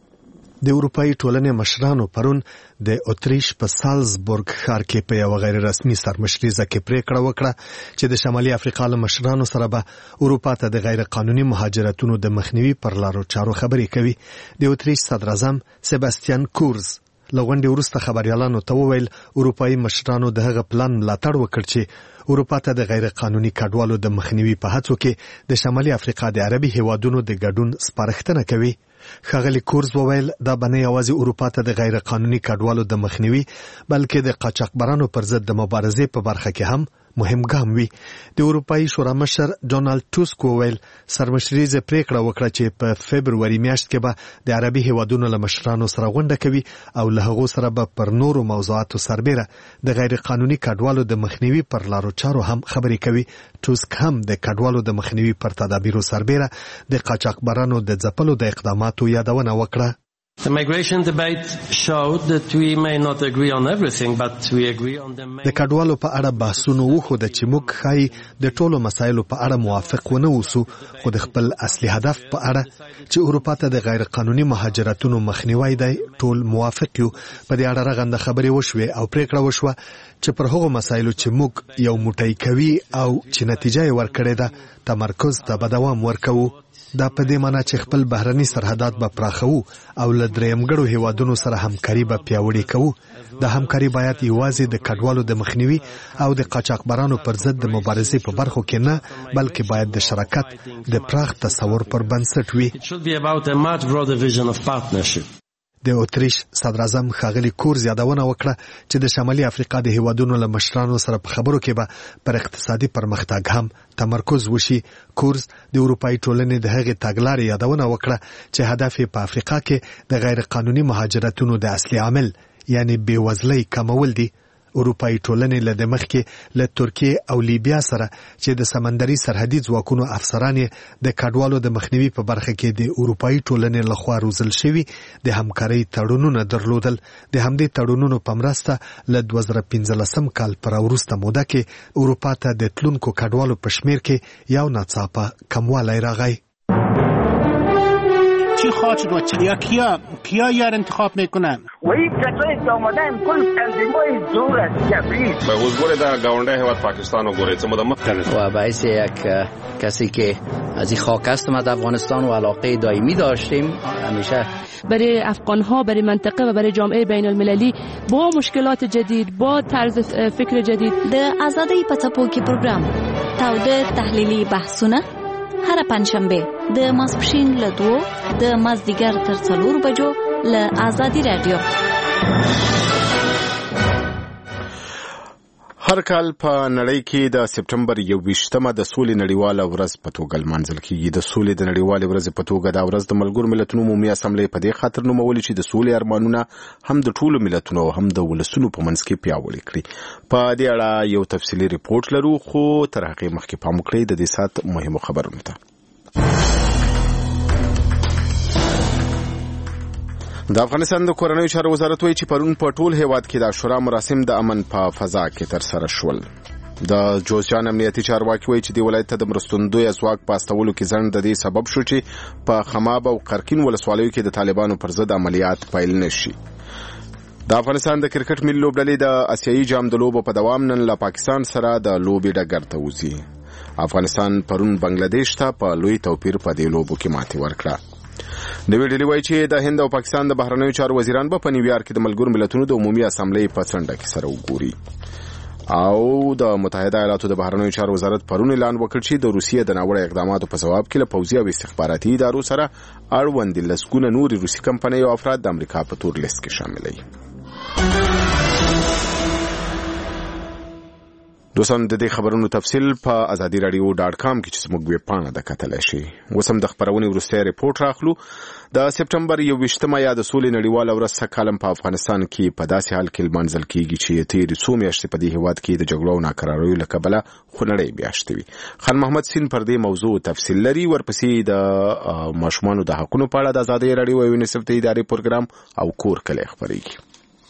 د اروپایي ټولنې مشرانو پرون د اتریش په سالزبورګ ښار کې په یو غیر رسمي سرمشریزه کې پریکړه وکړه چې د شمالي افریقا له مشرانو سره به اروپا ته د غیر قانوني مهاجرتونو د مخنیوي پر لارو چارو خبرې کوي د اتریش صدر اعظم سباستیان کورز لغونډې وروسته خبريالانو ته وویل اروپایي مشرانو د هغه پلان ملاتړ وکړ چې اروپا ته د غیر قانوني کډوالو د مخنیوي په هڅو کې د شمالي افریقا د عربي هیوادونو د ګډون سپارښتنه کوي ښاغلي کورز وویل دا به نه یوازې اروپا ته د غیر قانوني کډوالو د مخنیوي بلکې د قاچاقبرانو پر ضد د مبارزې په برخه کې هم مهم ګام وي د اروپایي شورا مشر ډونالد ټوسک وویل سرمشریزه پریکړه وکړه چې په فبروري میاشت کې به د عربي هیوادونو له مشرانو سره غونډه کوي او له هغو سره به پر نورو موضوعاتو سربېره د غیر قانوني کډوالو د مخنیوي پر لارو چارو هم خبرې کوي ټوسک هم د کډوالو د مخنیوي پر تدابیرو سربېره د قاچاقبرانو د ځپلو د اقداماتو یادونه وکړه The migration debate showed that we may not agree on everything, but we agree on the main... د کډوالو په اړه بحثونه وخوده چې موږ خای د ټولو مسایلو په اړه موافق ونه اوسو خو د خپل اصلي هدف په اړه چې اروپا ته د غیر قانوني مهاجرتونو مخنیوي دی ټول موافق یو په دې اړه رغنده خبرې وشوه او پریکړه وشوه چې پر هغو مسایلو چې موږ یو موټی کوي او چې نتیجه یې ورکړې ده تمرکز ته به دوام ورکوو دا په دې معنی چې خپل بهرني سرحدات به پراخو او له درېمګړو هیوادونو سره همکاري به پیاوړې کوو د همکاري باید یوازې د کډوالو د مخنیوي او د قاچاقبرانو پر ضد د مبارزې په برخو کې نه بلکې باید د شراکت د پراخ تصور پر بنسټ وي د اتریش صدر اعظم ښاغلي کورز یادونه وکړه چې د شمالي افریقا د هیوادونو له مشرانو سره په خبرو کې به پر اقتصادي پرمختګ هم تمرکز وشي کورز د اروپایي ټولنې د هغې تګلارې یادونه وکړه چې هدف یې په افریقا کې د غیر قانوني مهاجرتونو د اصلي عامل یعنی بېوزلۍ کمول دي اروپایي ټولنې له دمخ کې له ترکیه او لیبیا سره چې د سمندري سرحدي ځواکونو افسران د کډوالو د مخنیوي په برخه کې د اروپایي ټولنې لخوا روزل شوي د همکارۍ تړونونه درلودل د همدې تړونونو په مرسته له دوه زره پنځلسم کال پر وروسته موده کې اروپا ته د تلونکو کډوالو په شمیر کې یو ناڅاپه کموالی راغی چی خواهد شد و چی کیا کیا یار انتخاب میکنن و این کسایی که آمدن کل تنظیمای زور است کبریت به حضور در گاونده حیوات پاکستان و گوریت مدمت کرد و باعث یک کسی که از این خاک است ما در افغانستان و علاقه دائمی داشتیم همیشه برای افغان ها برای منطقه و برای جامعه بین المللی با مشکلات جدید با طرز فکر جدید د آزادۍ په څپو کې پروګرام تاوده تحلیلي بحثونه هر پنځشنبه د ماسپښین له دوو د مازدیګر تر څلور بجو له آزادي رادیو هر کال په نړۍ کې د سپټمبر یوویشتمه د سولې نړیواله ورځ په توګه لمانځل کیږي. د سولې د نړیوالې ورځې په توګه دا ورځ د ملګرو ملتونو عمومي اسامبلې په دې خاطر نومولې چې د سولې ارمانونه هم د ټولو ملتونو او هم د ولسونو په منځ کې پیاوړي کړي. په دې اړه یو تفصیلي ریپورت لرو، خو تر هغې مخکې پام وکړئ د دې ساعت مهمو خبرونو ته. د افغانستان د کورنیو چارو وزارت وایي چې پرون په ټول هیواد کې د عاشورا مراسم د امن په فضا کې ترسره شول. د جوزجان امنیتي چارواکي وایي چې د ولایت ته د مرستندوی ځواک په استولو کې ځنډ د دې سبب شو چې په خماب او قرقین ولسوالیو کې د طالبانو پر ضد عملیات پیل نشي. د افغانستان د کرکټ ملي لوبډلې د اسیایي جام د لوبو په دوام نن له پاکستان سره د لوبې ډګر ته وځي. افغانستان پرون بنگلاديش ته په لوی توپیر په دې لوبو کې ماتې ورکړه. د ویډیو وایي چې د هند او پاکستان د بهرنیو چارو وزیران به په نیویارک کې د ملګرو ملتونو د عمومي اسامبلې په څنډه کې سره وګوري. او د متحده ایالاتو د بهرنیو چارو وزارت پرون اعلان وکړ چې د روسیې د ناوړه اقداماتو په جواب کې له پوځي او استخباراتي ادارو سره اړوند لسګونه نورې روسي کمپنۍ او افراد د امریکا په تور لیست کې شامل دي. دوستان د دې خبرونو تفصیل په ازادي رادیو ډاټ کام کې چې زموږ ویب پاڼه ده کتلی شي. اوس هم د خبرونې وروستی ریپورټ راخلو. د سپټمبر یوویشتمه یا د سولې نړیواله ورځ څه کالم په افغانستان کې په داسې حال کې لمانځل کیږي چې تېرې څو میاشتې په دې هېواد کې د جګړو او ناکراریو له کبله خونړۍ میاشتې وي. خان محمد سین پر دې موضوع تفصیل لري. ورپسې د ماشومانو د حقونو په اړه د ازادۍ رادیو او یونیسف د ادارې پروګرام او کور کلی خپرېږي.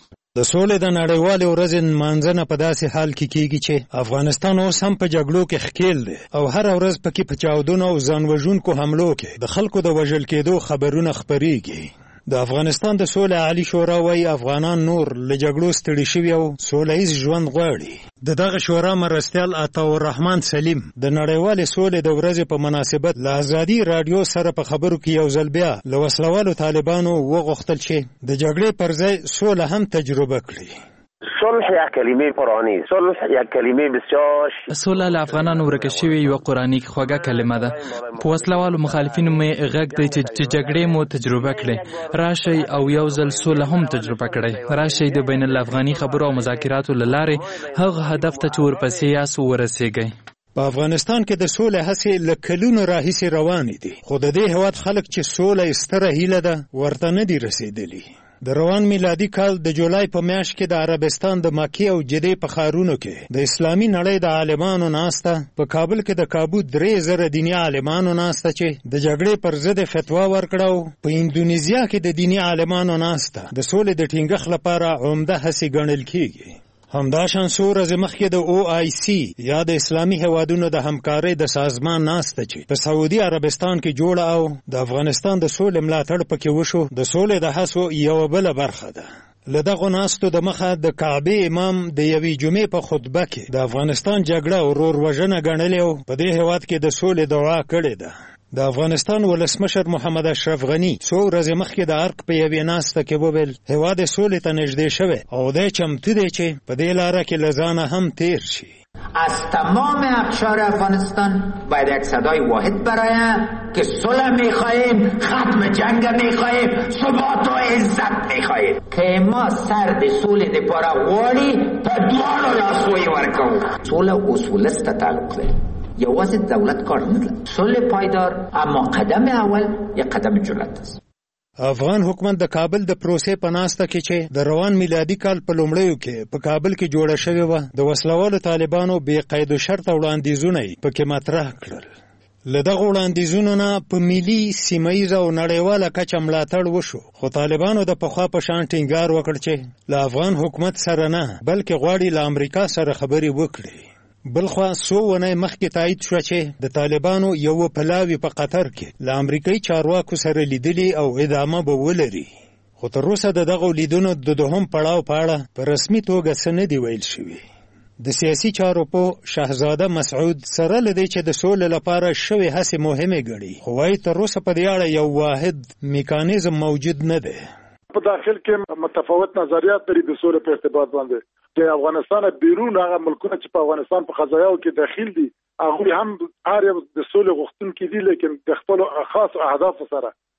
د سولې د نړیوالې ورځې نمانځنه په داسې حال کې کیږي چې افغانستان اوس هم په جګړو کې ښکیل دی او هر ورځ پکې په چاودنو او ځانوژونکو حملو کې د خلکو د وژل کېدو خبرونه خپرېږي. د افغانستان د سولې عالی شورا وايي افغانان نور له جګړو ستړي شوي او سوله ییز ژوند غواړي. د دغه شورا مرستیال عطاالرحمن سلیم د نړیوالې سولې د ورځې په مناسبت له ازادي رادیو سره په خبرو کې یو ځل بیا له وسلوالو طالبانو وغوښتل چې د جګړې پر ځای سوله هم تجربه کړي. صلح یک کلمه قرآنی، صلح یک کلمه بسیار. صلح له افغانانو ورکه شوی یو قرآنی خوږه کلمه ده. په وسلوالو مخالفینو مې غږ دی چې جګړې مو تجربه کړي، راشئ او یو ځل صلح هم تجربه کړئ. راشئ د بین الافغاني خبرو او مذاکراتو له لارې هغه هدف ته چې ورپسې یاست ورسیږئ. په افغانستان کې د سولې هڅې له کلونو راهیسې روانې دي، خو د دې هېواد خلک چې سوله ستره هیله ده ورته نه دي رسېدلي. د روان میلادي کال د جولای په میاشت کې د عربستان د مکې او جدې په ښارونو کې د اسلامي نړۍ د عالمانو ناسته، په کابل کې د کابو درې زره دیني عالمانو ناسته چې د جګړې پر ضد فتوا ورکړه، او په اندونیزیا کې د دیني عالمانو ناسته د سولې د ټینګښت لپاره عمده هڅې ګڼل کیږي. همداشان څو ورځې مخکې د او آی سی یا د اسلامي هیوادونو د همکارۍ د سازمان ناسته چې په سعودي عربستان کې جوړه او د افغانستان د سولې ملاتړ پکې وشو، د سولې د هڅو یوه بله برخه ده. له دغو ناستو د مخه د کعبې امام د یوې جمعې په خطبه کې د افغانستان جګړه او ورور-وژنه ګڼلې او په دې هیواد کې د سولې دعا کړې ده. د افغانستان ولسمشر محمد اشرف غنی څو ورځې مخکې د ارق په یوې ناسته کې وویل هیواد سولې ته نږدې شوی او دی چمتو دی چې په دې لاره کې له ځانه هم تیر شي. از تمام اقشار افغانستان باید یک صدای واحد برایم که صلح میخواهیم، ختم جنگ میخواهیم، ثبات و عزت میخواهیم که ما سر به صلح دپاره غواړي په دواړو لاسو یې ورکوو. صلح اصول است تعلق لري، یوازې دولت کار نه لري. صلح پایدار اما قدم اول یک قدم جرأت است. افغان حکومت د کابل د پروسې په ناسته کې چې د روان میلادي کال په لومړیو کې په کابل کې جوړه شوې وه، د وسلوالو طالبانو بې قید و شرطه وړاندیزونه یې پکې مطرح کړل. له دغو وړاندیزونو نه په ملي، سیمه ییزه او نړیواله کچه ملاتړ وشو، خو طالبانو د پخوا په شان ټینګار وکړ چې له افغان حکومت سره نه بلکې غواړي له امریکا سره خبرې وکړي. بلخوا څو ونې مخکې تایید شوه چې د طالبانو یو پلاوی په قطر کې له امریکایي چارواکو سره لیدلي او ادامه به ولري، خو تر اوسه د دغو لیدنو د دوهم پړاو په اړه په رسمي توګه څه نه دي ویل شوي. د سیاسي چارو په شهزاده مسعود سره له دې چې د سولې لپاره شوې هڅې مهمې ګڼي، خو وایي تر اوسه په دې اړه یو واحد میکانیزم موجود نه دی. په داخل کې متفاوت نظریات لري د سولې په ارتباط باندې. د افغانستان بیرون هغه ملکونه چې په افغانستان په قضایاو کې داخل دي هغه هم هر یو د سولې غوښتونکي دي، لیکن د خپل خاص اهداف سره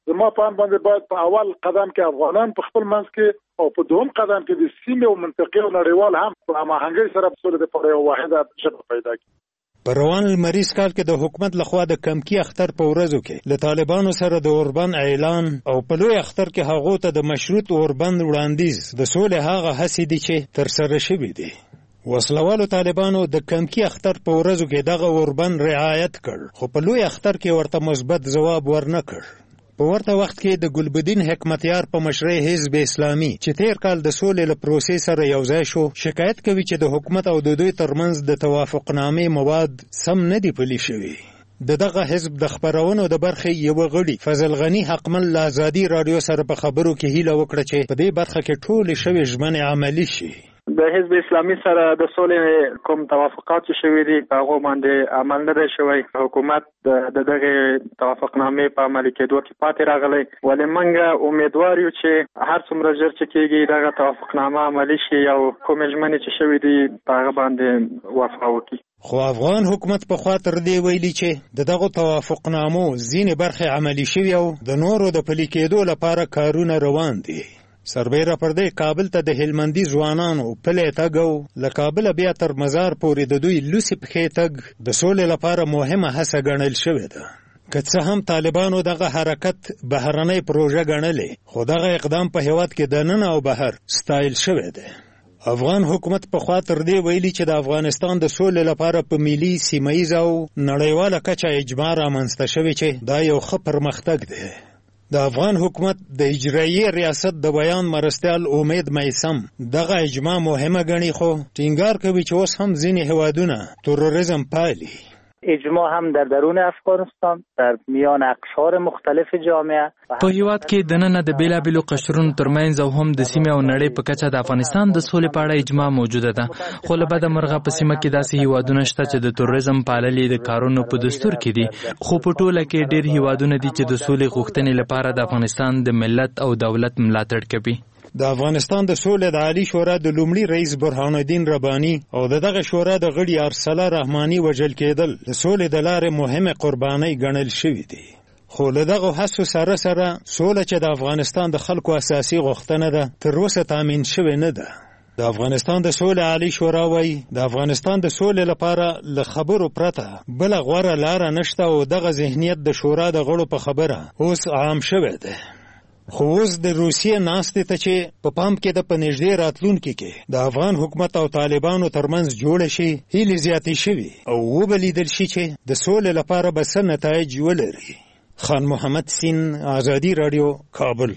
زما په اند باندې باید په اول قدم کې افغانان په خپل منځ کې او په دوم قدم کې د سیمې او منطقې او نړیوال هم په هماهنګۍ سره په سولې لپاره یو واحده ژبه پیدا کړي. په روان لمریز کال کې د حکومت لخوا د کمکی اختر په ورځو کې له طالبانو سره د اوربند اعلان او په لوی اختر کې هغه ته د مشروط اوربند وړاندیز د سولې هغه هڅې دي چې تر سره شوې دي. وسلوالو طالبانو د کمکی اختر په ورځو کې دغه اوربند رعایت کړ، خو په لوی اختر کې ورته مثبت ځواب ورنه کړ. په ورته وخت کې د ګلبدین حکمتیار په مشرۍ حزب اسلامي چې تیر کال د سولې له پروسې سره یوځای شو شکایت کوي چې د حکومت او د دوی ترمنځ د توافقنامې مواد سم نه دي پلي شوي. د دغه حزب د خبرونو د برخې یو غړي فضل غنی حقمل له ازادي رادیو سره په خبرو کې هیله وکړه چې په دې برخه کې ټول شوي ژمنې عملي شي. د حزب اسلامي سره د سولې کوم توافقات چې شوي دي هغه باندې عمل نه دی شوی. حکومت د دغه توافقنامې په عملي کېدو کې پاتې راغلی، ولې موږ امیدوار یو چې هر څومره ژر چې کېږي دغه توافقنامه عملي شي او کومې ژمنې چې شوي دي په هغه باندې وفا وکړي. خو افغان حکومت په خوا تر دې ویلي چې د دغه توافقنامو ځینې برخې عملي شوي او د نورو د پلي کېدو لپاره کارونه روان دي. سربیره پر دې کابل ته د هلمندي ځوانانو پلی تګ او له کابل بیا تر مزار پورې د دوی لوسې پښې تګ د سولې لپاره مهمه هڅه ګڼل شوې ده. که څه هم طالبانو دغه حرکت بهرنۍ پروژه ګڼلې، خو دغه اقدام په هیواد کې دننه او بهر ستایل شوی دی. افغان حکومت په خوا تر دې ویلي چې د افغانستان د سولې لپاره په ملي، سیمه‌ییزه او نړیواله کچه اجماع رامنځته شوی چې دا یو ښه پرمختګ دی. د افغان حکومت د اجرایي ریاست د بیان مرستیال امید میسم دغه اجماع مهمه ګڼي، خو ټینګار کوي چې اوس هم ځینې هیوادونه تروریزم پالي. اجماع هم در درون افغانستان در میان اقشار مختلف جامعه په هیواد کې د نن د بیلابیلو قشرونو ترمنځ او هم د سیمې او نړۍ په کچه د افغانستان د سولې په اړه اجماع موجوده ده، خو له بده مرغه په سیمه کې داسې هیوادونه شته چې د تروریزم پاللي د کارونو په دستور کې دي، خو په ټوله کې ډېر هیوادونه دي چې د سولې غوښتنې لپاره د افغانستان د ملت او دولت ملاتړ کوي. د افغانستان د سولې د عالی شورا د لومړي رئیس برهان الدین رباني او د دغه شورا د غړي ارسلا رحماني وژل کېدل د سولې د لارې مهمه قرباني ګڼل شوې دي. خو له دغه هڅو سره سره سوله چې د افغانستان د خلکو اساسي غوښتنه ده تر اوسه تامین شوې نه ده. د افغانستان د سولې عالی شورا وايي د افغانستان د سولې لپاره له خبرو پرته بل غوړه لار نشته او دغه ذهنیت د شورا د غړو په خبره اوس عام شوی دی. خو اوس د روسیې ناستې ته چې په پام کې د په نږدې راتلونکي کې د افغان حکومت او طالبانو ترمنځ جوړه شي هیلې زیاتې شوي او وبلیدل شي چې د سولې لپاره به څه نتایج ولري. خان محمد سین، ازادي رادیو، کابل.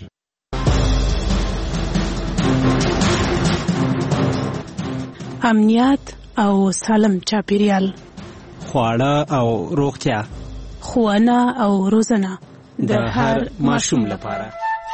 امنیت او سالم چاپیریال، خواړه او روغتیا، ښوونه او روزنه د هر ماشوم لپاره.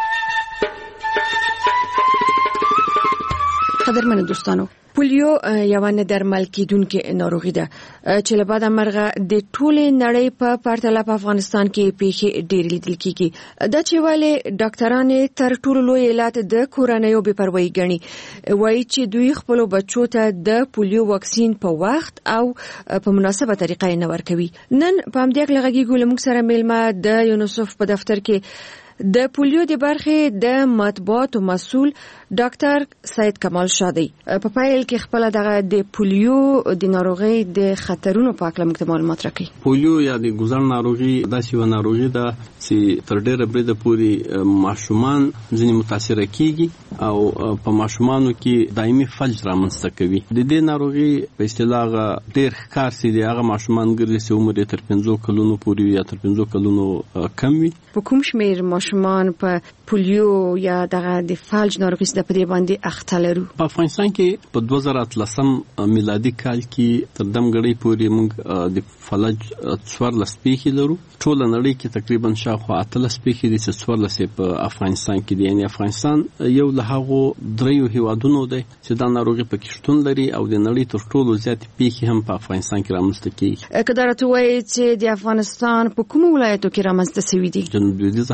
قدرمنو دوستانو، پولیو یو نه درمل کیدونکې ناروغي ده چې له بعده مرغه د ټولې نړۍ په پرتله په افغانستان کې پیښې ډېرې لیدل کیږي. دا چې ولې ډاکټران تر ټولو لوی علت د کورنیو بې پروایي ګڼي، وایي چې دوی خپل بچو ته د پولیو واکسین په وخت او په مناسبه طریقه نه ورکوي. نن په همدې اړه غږیږو له موږ سره میلمه د یونیسف په دفتر کې د پولیو د برخې د مطبوعاتو مسؤل ډاکټر سید کمال شادی په پایل کې خپل دغه د پولیو د ناروغي د خطرونو په اړه موږ معلومات راکړي. پولیو یا د ګوزن ناروغي داسې و ناروغي ده چې تر ډېره بریده پورې ماشومان ځینې متاثر کیږي او په ماشومانو کې دایمي فلج رامنځته کوي. د دې ناروغي په اصطلاح ډېر ښکار سي دي هغه ماشومان ګرځي چې عمر یې تر پنځو کلونو پورې یا تر پنځو کلونو کم وي. په کوم شمېر ماشومان په پولیو یا دغه د فلج ناروغي د پدې باندې اخته لرو؟ په افغانستان کې په دوه زره اتلسم میلادي کال کې تر دمګړۍ پورې موږ د فلج څوارلس پیښې لرو. ټول نړۍ کې تقریبا شاوخوا اتلس پیښې دي چې څوارلس په افغانستان کې دي. یعنی افغانستان یو له هغو دریو هیوادونو دی چې دا ناروغي پکې شتون لري او د نړۍ تر ټولو زیاتې پیښې هم په افغانستان کې رامنځته کیږي. که دا راته وایي چې د افغانستان په کومو ولایتو کې رامنځته شوي دي؟ جنوب لویدیځه حوزه ده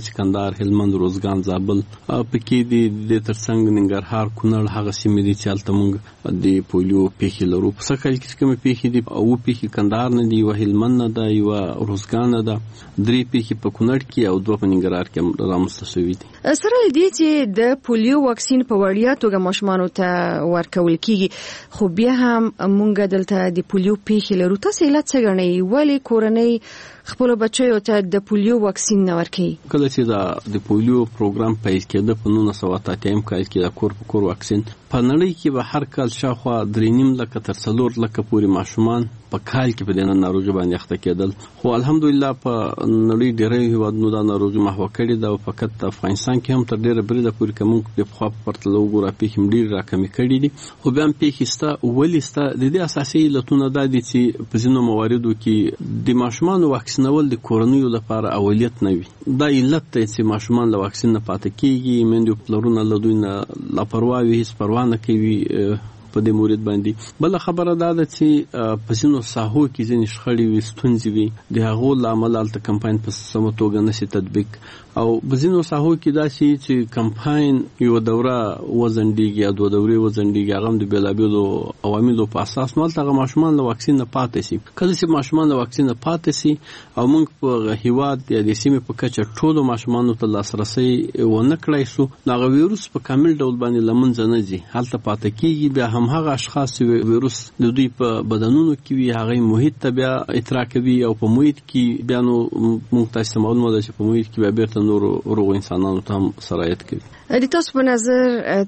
چې کندهار، هلمند، روزګان، زابل پکې دي، د ترڅنګ ننګرهار، کونړ هغه سیمې دي چې هلته موږ د پولیو پیښې لرو. په سږ کال کې چې کومې پیښې دي، اووه پیښې کندهار نه دي، یوه هلمند نه ده، یوه روزګان نه ده، درې پیښې په کونړ کې او دوه په ننګرهار کې رامنځته شوي دي. سره له دې چې د پولیو واکسین په وړیا توګه ماشومانو ته ورکول کیږي، خو بیا هم مونږ دلته د پولیو پیښې لرو. تاسو علت څه ګڼئ؟ ولې کورنۍ خپل بچیو ته د پولیو واکسین نه ورکوي؟ کله چې د پولیو پروګرام پیل کېده په نولس سوه اته اتیا کال کې د کور په کور واکسین په نړۍ کې به هر کال شاوخوا درې نیم لکه تر څلور لکه پورې ماشومان په کال کې په دې ناروغي باندې اخته کېدل. خو الحمدلله په نړۍ ډېری هېوادونو دا ناروغي محوه کړې ده او فقط افغانستان کې هم تر ډېره بریده پورې که موږ د پخوا په پرتله وګورو پیښې هم ډېرې راکمې کړي دي. خو بیا هم پیښې شته. ولې شته؟ د دې اساسي علتونه دا دي چې په ځینو مواردو کې د ماشومانو واکسینول د کورنیو لپاره اولیت نه وي. دا علت دی چې ماشومان له واکسین نه پاتې کېږي، میندې پلرونه له دوی نه لاپروا وي، هېڅ پروا نه کوي په دې مورد باندې. بل خبره دا ده چې په ځینو ساحو کې ځینې شخړې وي، ستونزې وي، د هغو له امله هلته کمپاین په سمه توګه نشي تطبیق، او په ځینو ساحو کې داسې چې کمپاین یو دوره وځنډېږي یا دوه دورې وځنډېږي، هغه هم د بېلابېلو عواملو په اساس نو هلته هغه ماشومان له واکسین نه پاتې شي. کله چې ماشومان له واکسین نه پاتې شي او موږ په هېواد یا د سیمې په کچه ټولو ماشومانو ته لاسرسی ونه کړی شو، نو هغه ویروس په کامل ډول باندې له منځه نه ځي، هلته پاتې کېږي. بیا هم هغه اشخاص چې ویروس د دوی په بدنونو کې وي هغه محیط ته بیا اطلاع کوي او په محیط کې بیا نو موږ تاسو ته معلومه ده چې په محیط کې بیا بیرته نورو روغو انسانانو ته هم سرایت کوي. د تاسو په نظر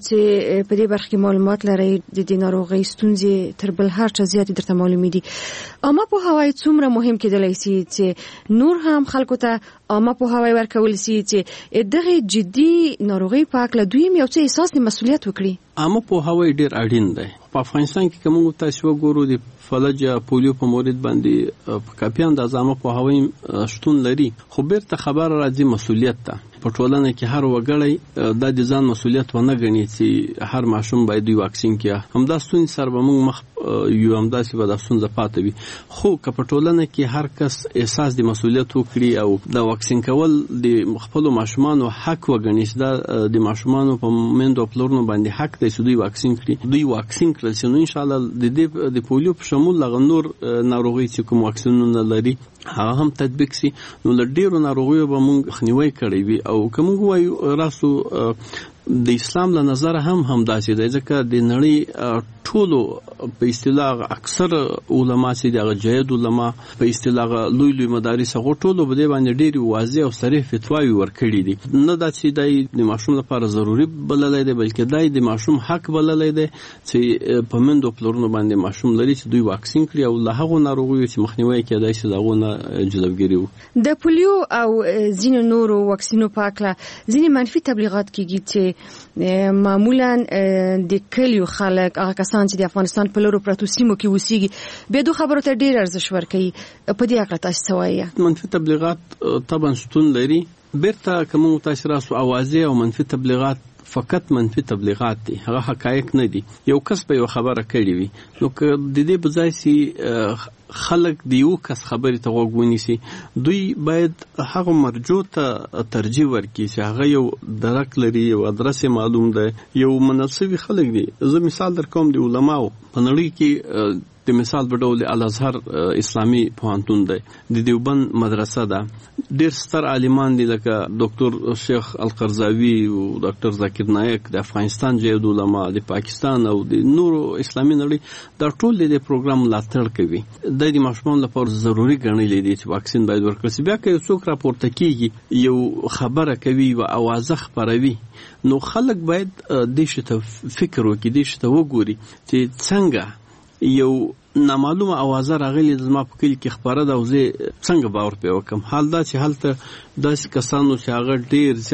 چې په دې برخه کې معلومات لرئ، د دې ناروغۍ ستونزې تر بل هر څه زیاتې درته معلومې دي. عامه پوهاوی څومره مهم کېدلی شي چې نور هم خلکو ته عامه پوهاوی ورکول شي چې دغه جدي ناروغۍ په اړه دوی یو څه احساس د مسؤلیت وکړي؟ عامه پوهاوی ډېر اړین دی. په افغانستان کې کوم تاسو وګورو د فلج یا پولیو په مورد باندې په کافي اندازه عامه پوهاوی شتون لري، خو بیرته خبر راځي مسؤلیت ته. په ټولنه کې هر وګړی د ځان مسؤلیت ونه ګڼي چې هر ماشوم باید دوی واکسین کړي. همدا ستونزې سره به موږ مخ یو، همداسې به دا ستونزه پاتې وي. خو که په ټولنه کې هر کس احساس د مسؤلیت وکړي او د واکسین کول د خپلو ماشومانو حق وګڼي چې دا د ماشومانو په میندو او پلرونو باندې حق دی چې دوی واکسین کړي، دوی واکسین کړل شي، نو انشاءالله د دې د پولیو په شمول هغه نور ناروغۍ چې کوم واکسینونه لري هغه هم تطبیق شي، نو له ډېرو ناروغیو به موږ مخنیوی کړی وي. او که موږ وایو راسو د اسلام له نظره هم همداسې دی، ځکه د نړۍ ټولو په اصطلاح اکثر علما چې دغه جید علما په اصطلاح لوی لوی مدارس هغه ټولو په دې باندې ډېرې واضح او صریح فتواوې ورکړي دي. نه دا چې دی د ماشوم لپاره ضروري بللی دی، بلکې دی د ماشوم حق بللی دی چې په میندو پلرونو باندې ماشوم لري چې دوی واکسین کړي او له هغو ناروغیو چې مخنیوی کېدای شي د هغو نه جلوګیري وکړي. د پولیو او ځینو نورو واکسینو په هکله ځینې منفي تبلیغات کېږي چې معمولا د کلیو خلک هغه کسان چې د افغانستان په لورو پرتو سیمو کې اوسېږي بیا دو خبرو ته ډېر ارزښت ورکوي. په دې هکله تاسو څه وایئ؟ منفي تبلیغات طبعا شتون لري. بیرته که موږ تاسو راسو اوازې او منفي تبلیغات فقط منفي تبلیغات دي، هغه حقایق نه دي. یو کس په یو خبره کړي وي، نو که د دې بځای سي خلک د یو کس خبرې ته غوږ ونیسي، دوی باید هغه مرجو ته ترجیح ورکړي چې هغه یو درک لري، یو ادرس معلوم دی، یو منصبي خلک دي. زه مثال در کوم د علماو په نړۍ کې د مثال په ډول الازهر اسلامي پوهنتون دی، د دیوبند مدرسه ده، ډېر ستر عالمان دي لکه ډاکټر شیخ القرضاوي او ډاکټر ذاکر نایک د افغانستان جید علما، د پاکستان او د نورو اسلامي نړۍ دا ټول د پروګرام ملاتړ کوي. د دې ماشومان لپاره ضروري ګڼلی دي چې واکسین باید ورکړل شي. بیا که یو څوک راپورته کېږي، یو خبره کوي، یوه اوازه خپروي، نو خلک باید دې شي ته فکر وکړي، دې شي ته وګوري چې څنګه یو نامعلومه اوازه راغلی زما په کلي کې خپره ده او زه څنګه باور پرې وکړم. حال دا چې هلته داسې کسانو چې هغه ډېر زیات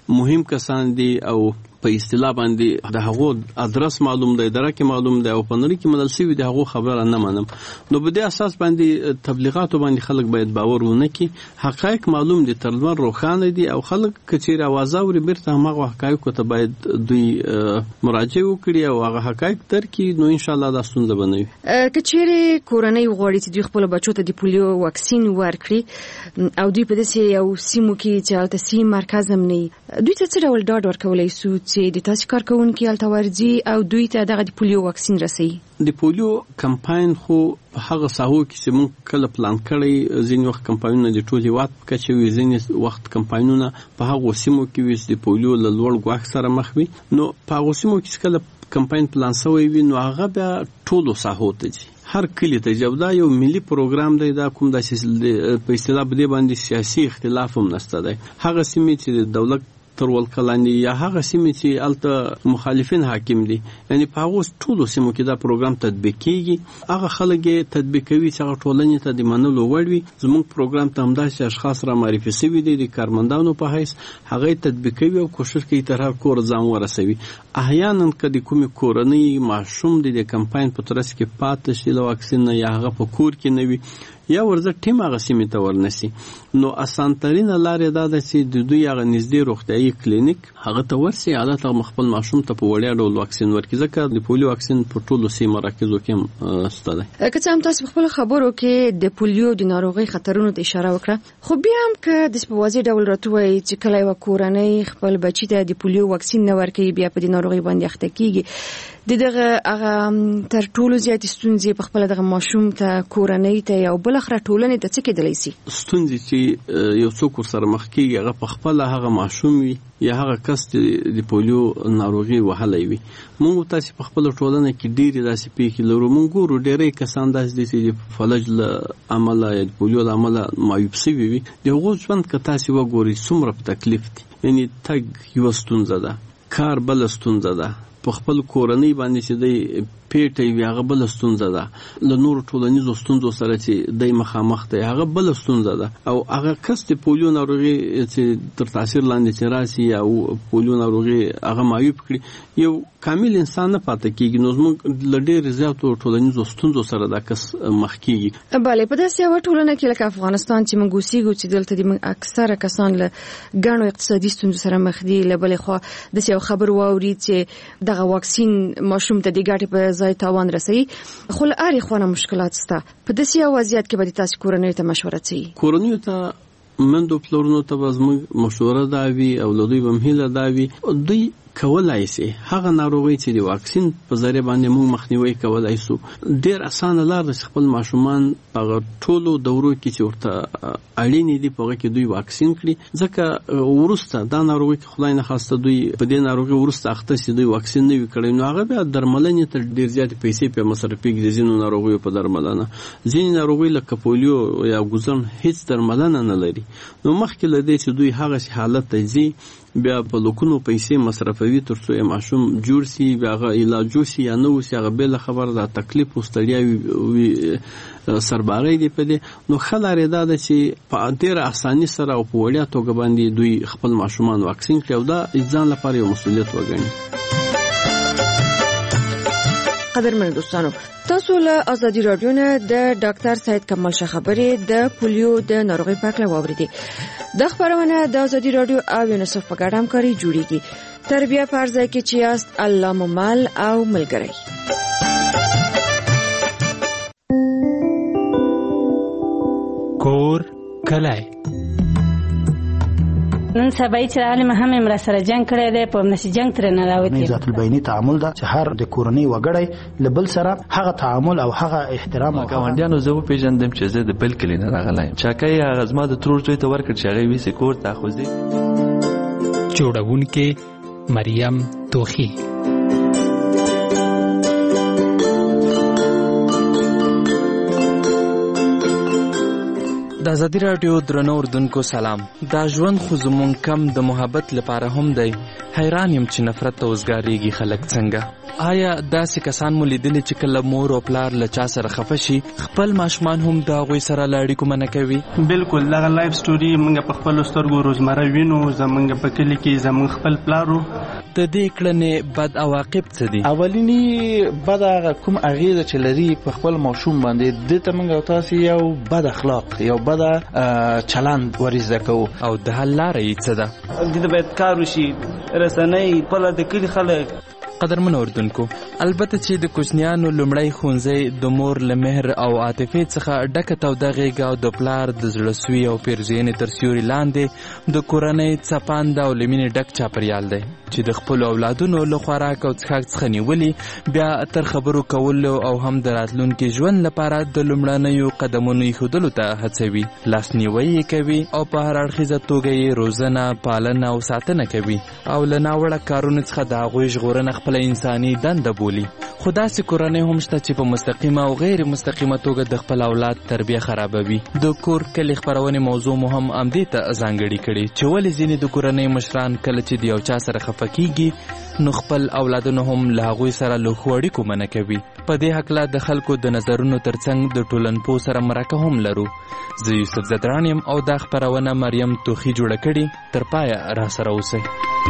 مهم کسان دي او په اصطلاح باندې د هغو ادرس معلوم دی، درکه معلوم دی او په نړۍ کې منل شوی دی، هغه خبره نه منم. نو په دې اساس باندې تبلیغات باندې خلک باید باور ونه کړي. حقایق معلوم دي، تر لمر روښانه دي او خلک کچیر आवाज اوري بیرته هغه حقایق ته باید دوی مراجعه وکړي او هغه حقایق درکې، نو ان شاء الله دا ستونزه بنوي. کچیر کورنۍ غوړي چې دوی خپل بچو ته د پولیو واکسین ورکړي او دوی په دې یو سیمو کې چې الته سیم مرکز هم نه، دوی ته څه ډول ډاډ ورکولای شو چې د تاسو کارکونکو الته ورځي او دوی ته دغه د پولیو واکسین رسي؟ د پولیو کمپاین خو په هغه ساحو کې چې موږ کله پلان کړی، ځینې وخت کمپاینونه د ټول هیواد په کچه وي، ځینې وخت کمپاینونه په هغو سیمو کې وي چې د پولیو له لوړ ګواښ سره مخ وي. نو په هغو سیمو کې چې کله کمپاین پلان شوی وي نو هغه بیا ټولو ساحو ته ځي، هر کلی ته ځي. دا یو ملي پروګرام دی، دا کوم داسې په اصطلاح باندې باندې سیاسي اختلاف هم نشته دی. هغه سیمې چې د دولت تر ولکلانی یا هغه سیمې چې الته مخالفین حاکم دي، یعنی په هغه ټولو سیمو کې دا پروګرام تطبیق کیږي. هغه خلک تطبیق کوي چې هغه ټولنې ته د منلو وړ وي. زموږ پروګرام ته همداسې اشخاص را معرفي شوي دي د کارمندانو په حیث، هغه تطبیق کوي او کوشش کوي تر هر کور ځان ورسوي. احیانا کله کومې کورنۍ ماشوم د کمپاین په ترڅ کې پاتې شي له واکسین نه، یا هغه په کور کې نه وي، یا ورزه ټیم هغه سیمې ته ورنسي، نو اسانترینه لارې دا ده چې د دوی هغه نږدې روغتیايي کلینیک هغه ته ورسي، حالت هغه خپل ماشوم ته په وړیا ډول واکسین ورکړي، ځکه د پولیو واکسین په ټولو سیمو مراکزو کې شته دی. که څه هم تاسو په خپل خبرو کې د پولیو د ناروغۍ خطرونو ته اشاره وکړه، خو بیا هم که د سپوازي ډول راته وایي چې کله یو کورنۍ خپل بچی ته د پولیو واکسین نه ورکړي، بیا په دې ناروغۍ باندې اخته کیږي، د دغه هغه تر ټولو زیات ستونزې په خپل دغه ماشوم ته، کورنۍ ته یا بل اخره ټولنې ته څه کېدلی شي؟ ستونزې چې یو څوک ورسره مخ کېږي هغه په خپله هغه ماشوم وي یا هغه کس چې د پولیو ناروغي وهلی وي. موږ تاسې په خپله ټولنه کې ډېرې داسې پیښې لرو. موږ ګورو ډېری کسان داسې دي چې د فلج له امله یا د پولیو له امله معیوب شوي وي. د هغو ژوند که تاسې وګورئ څومره په تکلیف دي، یعنی تګ یوه ستونزه ده، کار بله ستونزه ده، په خپل کورنۍ باندې چې دی پیټه وي هغه بل ستونزه ده، له نورو ټولنیزو ستونزو سره چې دی مخامخ دی هغه بل ستونزه ده. او هغه کس د پولیو ناروغي چې تر تاثیر لاندې چې راسي او پولیو ناروغي هغه معیوب کړي، یو کامل انسان نه پاتې کیږي. نو زموږ له ډېرو زیاتو ټولنیزو ستونزو سره دا کس مخ کیږي. بله، په داسې یوه ټولنه کې لکه افغانستان چې موږ اوسېږو چې دلته د موږ اکثره کسان له ګڼو اقتصادي ستونزو سره مخ دي، له بلې خوا داسې یو خبر واوري چې دغه واکسین ماشوم ته د ګټې په ځای تاوان رسوي، خو له هرې خوا نه مشکلات شته. په داسې یو وضعیت کې به د تاسو کورنیو ته مشوره څه وي؟ کورنیو ته مندو پلورونو ته به زموږ مشوره دا وي او له دوی به هم هیله دا وي، دوی کولای شي هغه ناروغي چې د واکسین په ذریعه باندې موږ مخنیوي کولای شو. ډېر اسانه لار ده چې خپل ماشومان هغه ټولو دورو کې چې ورته اړینې دي په هغه کې دوی واکسین کړي، ځکه وروسته دا ناروغي کې خدای نخواسته دوی په دې ناروغي وروسته اخته شي دوی واکسین نه وي کړی، نو هغه بیا درملنې ته ډېر زیاتې پیسې پرې مصرفېږي د ځینو ناروغیو په درملنه. ځینې ناروغۍ لکه پولیو یا ګوزن هیڅ درملنه نه لري، نو مخکې له دې چې دوی هغه حالت ته ځي بیا په لکونو پیسې مصرفوي تر څو یې ماشوم جوړ شي، بیا هغه علاج وشي یا نه وشي، هغه بله خبره ده، تکلیف او ستړیا سرباری دی په دې. نو ښه لارې دا ده چې په ډېره اساني سره او په وړیا توګه باندې دوی خپل ماشومان واکسین کړي او دا ځان لپاره یو مسؤلیت وګڼي. قدرمن دوستانو، تاسو له ازادي رادیو نه د ډاکټر سید کمال شاه خبرې د پولیو د ناروغۍ په اړه واوریدې. د خبرونه د ازادي رادیو او یونیسف په ګډه همکاري جوړیږي. تر بیا په ارزه کې چې یاست الله ممال او ملګری. کور کلای نن سبا چې عالم هم امر سره جنگ کړی دی، په نشي جنگ تر نه راوتی. ذات البینی تعامل دا چې هر د کورنۍ وګړی لبل سره هغه تعامل او هغه احترام او ګاونډیانو زه پیژندم چې زه د بل کلی نه راغلی چاکای هغه زما د ترور دوی ته ورکړ چې هغه ویسه کور ته خوځي. جوړونکې مریم توخی. د ازادي رادیو درنو اردوونکو سلام. دا ژوند خو زمونږ کم د محبت لپاره هم دی، حیران یم چې نفرت ته وزګارېږي خلک څنګه. آیا داسې کسان مو لیدلي چې کله مور او پلار له چا سره خفه شي خپل ماشومان هم د هغوی سره له اړیکو منع کوي؟ بالکل دغه لایف سټوري موږ په خپلو سترګو روزمره وینو. زموږ په کلي کې زموږ خپل پلار و. د دې کړنې بد عواقب څه دي؟ اولینی بد کوم اغیزه چې لري په خپل ماشوم باندې د ته موږ تاسو یو بد اخلاق یو بد چلند ورزده کوو. او د حل لاره یې څه ده؟ د دې باید کار وشي. رسنۍ خپل د کلي خلک قدرمن اوردونکو، البته چې د کوچنیانو لومړی ښوونځی د مور له مهر او عاطفې څخه ډکه توده غېږه او د پلار د زړهسوي او پیرزوینې تر سیوري لاندې د کورنۍ څپاند او له مینې ډک چاپریال دی چې د خپلو اولادونو له خوراک او څښاک څخه نیولي بیا تر خبرو کولو او هم د راتلونکي ژوند لپاره د لومړنیو قدمونو ایښودلو ته هڅوي. لاسنیوی یې کوي او په هر اړخیزه توګه یې روزنه، پالنه او ساتنه کوي او له ناوړه کارونو څخه د هغوی ژغورنه خپله انساني دنده بولي. خو داسې کورنۍ هم شته چې په مستقیمه او غیر مستقیمه توګه د خپل اولاد تربیه خرابوي. د کور کلي خپرونې موضوع مو هم همدې ته ځانګړې کړې چې ولې ځینې د کورنۍ مشران کله چې د یو چا سره خفه کیږي نو خپل اولادونه هم له هغوی سره له ښو اړیکو منع کوي. په دې هکله د خلکو د نظرونو ترڅنګ د ټولنپوه سره مرکه هم لرو. زه یوسف زدران یم او دا خپرونه مریم توخي جوړه کړې. تر پایه را سره اوسئ.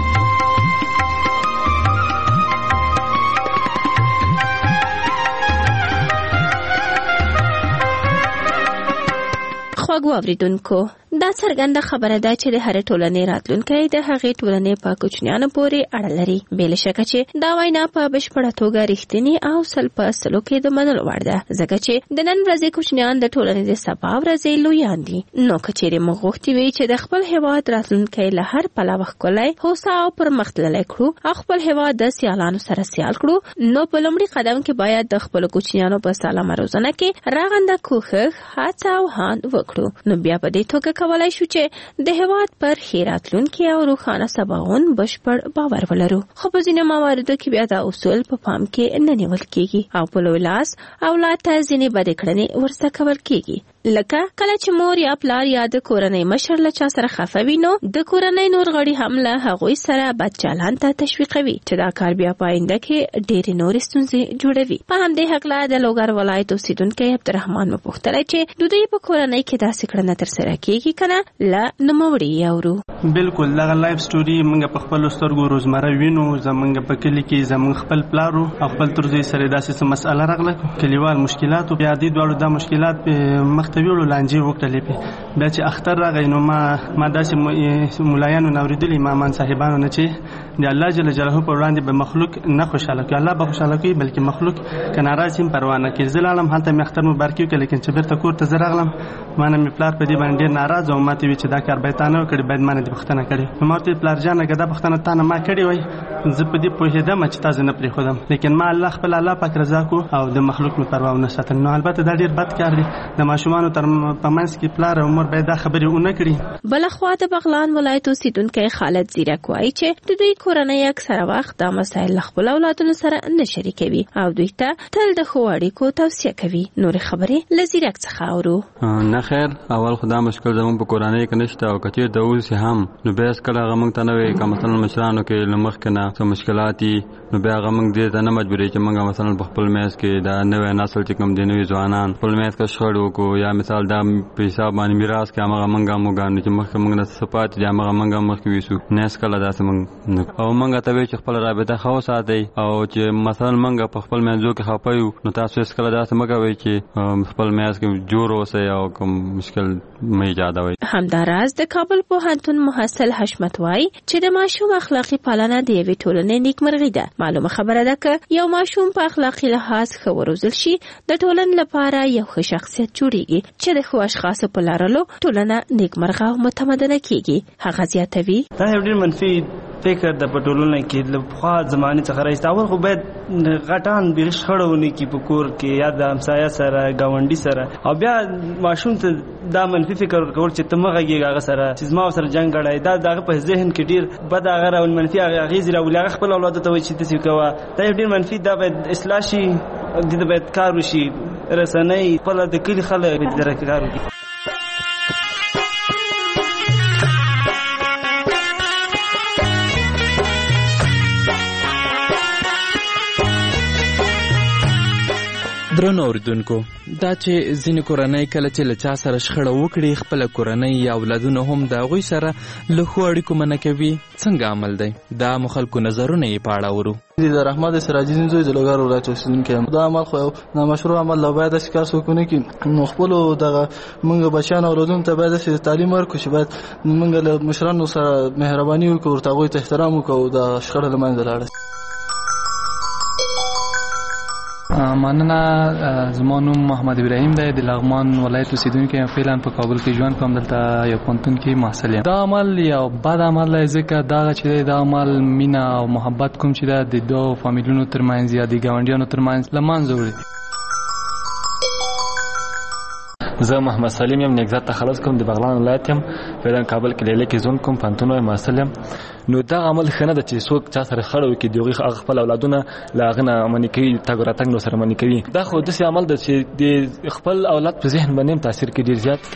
خواږو اوریدونکو، دا څرګنده خبره ده چې د هرې ټولنې راتلونکی د هغې ټولنې په کوچنیانو پورې اړه لري. بې له شکه چې دا وینا په بشپړه توګه رښتینې او سل په سلو کې د منلو وړ ده، ځکه چې د نن ورځې کوچنیان د ټولنې د سبا ورځې لویان دي. نو که چیرې موږ غوښتي وي چې د خپل هېواد راتلونکی له هر پلوه ښکلی، هوسا او پرمختللی کړو او خپل هېواد د سیالانو سره سیال کړو، نو په لومړي قدم کې باید د خپلو کوچنیانو په سالمه روزنه کې رغنده کوښښ، هڅه او هاند وکړو. نو بیا په دې توګه کولای شو چې د هېواد پر ښې راتلونکي او روښانه سباوون بشپړ باور ولرو. خو په ځینو مواردو کې بیا دا اصول په پام کې نه نیول کېږي او په لوی لاس اولاد ته ځینې بدې کړنې ورزده کول کېږي. لکه کله چې مور یا پلار یا د کورنۍ مشر له چا سره خفه وي نو د کورنۍ نور غړي هم له هغوی سره بد چلند ته تشویقوي چې دا کار بیا په آینده کې ډېرې نورې ستونزې جوړوي. په همدې هکله د لوګر ولایت اوسېدونکی عبدالرحمن وپوښتله چې د دوی په کورنۍ کې داسې کړنه ترسره کېږي که نه؟ له نوموړي یې اورو. بالکل دغه لایف سټوري موږ په خپلو سترګو روزمره وینو. زموږ په کلي کې زموږ خپل پلار و او خپل تر زوی سره داسې څه مسئله راغله، کلیوال مشکلات، بیا دې دواړو دا مشکلات مخ ته ویوړو، لانجې وکړلې پې. بیا چې اختر راغی نو ما ما داسې ملایانو نه اورېدلي، امامان صاحبانو نه، چې د الله جل جلاله په وړاندې به مخلوق نه خوشحاله کوي، الله به خوشحاله کوي، بلکې مخلوق که ناراض هم پروا نه کوي. زه لاړم هلته مې اختر مبارکي وکړه، لیکن چې بېرته کور ته زه راغلم ما نه مې پلار په دې باندې ډېر ناراض او ما ته ویل چې دا کار باید تا نه وکړې، باید ما نه دې پوښتنه کړې. نو ما ورته ویل پلار جانه که دا پوښتنه تا نه ما کړې وای زه په دې پوهېدم چې تا زه نه پرېښودم، لیکن ما الله خپل الله پاک رضا کو او د مخلوق مې پروا ونه ساتل. نو البته دا ډېر بد کار دی. د ماشومانو تر په منځ کې پلار او مور باید دا خبرې ونه کړي. بلخوا د بغلان ولایت اوسېدونکی خالد زیرک وایي چې د دوی کورنۍ اکثره وخت دا مسایل له خپلو اولادونو سره نه شریکوي او دوی ته تل د ښو اړیکو توصیه کوي. نورې خبرې له زیرک څخه اورو. نه خیر، اول خو دا مشکل زموږ په کورنۍ کې نشته او که چېرته اوسي هم نو بیا هېڅکله هغه موږ ته نه وایي. که مثلا مشرانو کې له مخکې نه څه مشکلات وي نو بیا هغه موږ دې ته نه مجبوري چې موږ مثلا په خپل میز کې دا نوی نسل چې کوم دی نوي ځوانان خپل میز کې شخړې وکړو، یا مثال دا په حساب باندې میراث کې همغه موږ هم وګاڼو چې مخکې موږ نه څه پاتې دي همغه موږ هم مخکې ویسو. نه هېڅکله داسې موږ او موږ ته وایي چې خپله رابطه ښه وساتئ او چې مثلا موږ په خپل میزو کې خفه یو نو تاسو هېڅکله داسې مه کوئ چې خپل میز کې جوړ اوسئ او کوم مشکل مه ایجادوئ. همداراز د کابل پوهنتون محصل حشمت وایي چې د ماشوم اخلاقي پالنه د یوې ټولنې نیکمرغي ده. معلومه خبره ده که یو ماشوم په اخلاقي لحاظ ښه وروزل شي د ټولنې لپاره یو ښه شخصیت جوړیږي چې د ښو اشخاصو په لرلو ټولنه نیکمرغه او متمدنه کیږي. هغه زیاتوي دا یو ډېر منفي فکر د په ټولنه کې له پخوا زمانې څخه راځي. اول خو باید غټان بې شخړه ونه کړي په کور کې یا د همسایه سره ګاونډي سره، او بیا ماشوم ته دا منفي فکر ورکول چې ته مه غږېږه هغه سره چې زما ورسره جنګ کړی، دا د هغه په ذهن کې ډېر بد هغه راولي، منفي اغېزې راولي. هغه خپل اولادو ته وایي چې داسې کوه، دا یو ډېر منفي، دا باید اصلاح شي، دې ته باید کار وشي. رسنۍ خپله د کلي خلک باید کار وکړي. درنو اوریدونکو دا چې ځینې کورنۍ کله چې له چا سره شخړه وکړي خپله کورنۍ یا اولادونه هم د هغوی سره له ښو اړیکو منع کوي څنګه عمل دی دا مو خلکو نظرونه یې په اړه اورو. د رحمت سراجي زوی د لوګر ولایت اوسیدونکی یم. دا عمل خو نامشروع عمل لا باید داسې کار څوک ونه کړي. نو خپلو دغه موږ بچیانو اولادونو ته باید داسې تعلیم ورکړو چې باید موږ له مشرانو سره مهرباني وکړو، ورته هغوی ته احترام وکړو، د شخړه له منځه لاړه. مننه. زما نوم محمد ابراهیم دی، د لغمان ولایت اوسیدونکی یم. فعلا په کابل کې ژوند کوم، دلته یو پوهنتون کې محصل یم. دا عمل یو بد عمل دی ځکه دغه چې دی دا عمل مینه او محبت کوم چې ده د دوو فامیلونو ترمنځ یا د ګاونډیانو ترمنځ له منځه وړي. زه محمد سلیم یم، نگزات تخلص کوم، د بغلان ولایت یم. فعلا کابل کې لیلی کې ژوند کوم، پوهنتون وایم، محصل یم. نو دا عمل ښه نه ده چې څوک چا سره خړه وکړي، د هغوی خپل اولادونه له هغه نه منع کوي، تګ راتګ نو سره منع کوي. دا خو داسې عمل ده چې د خپل اولاد په ذهن باندې هم تاثیر کوي ډېر زیات.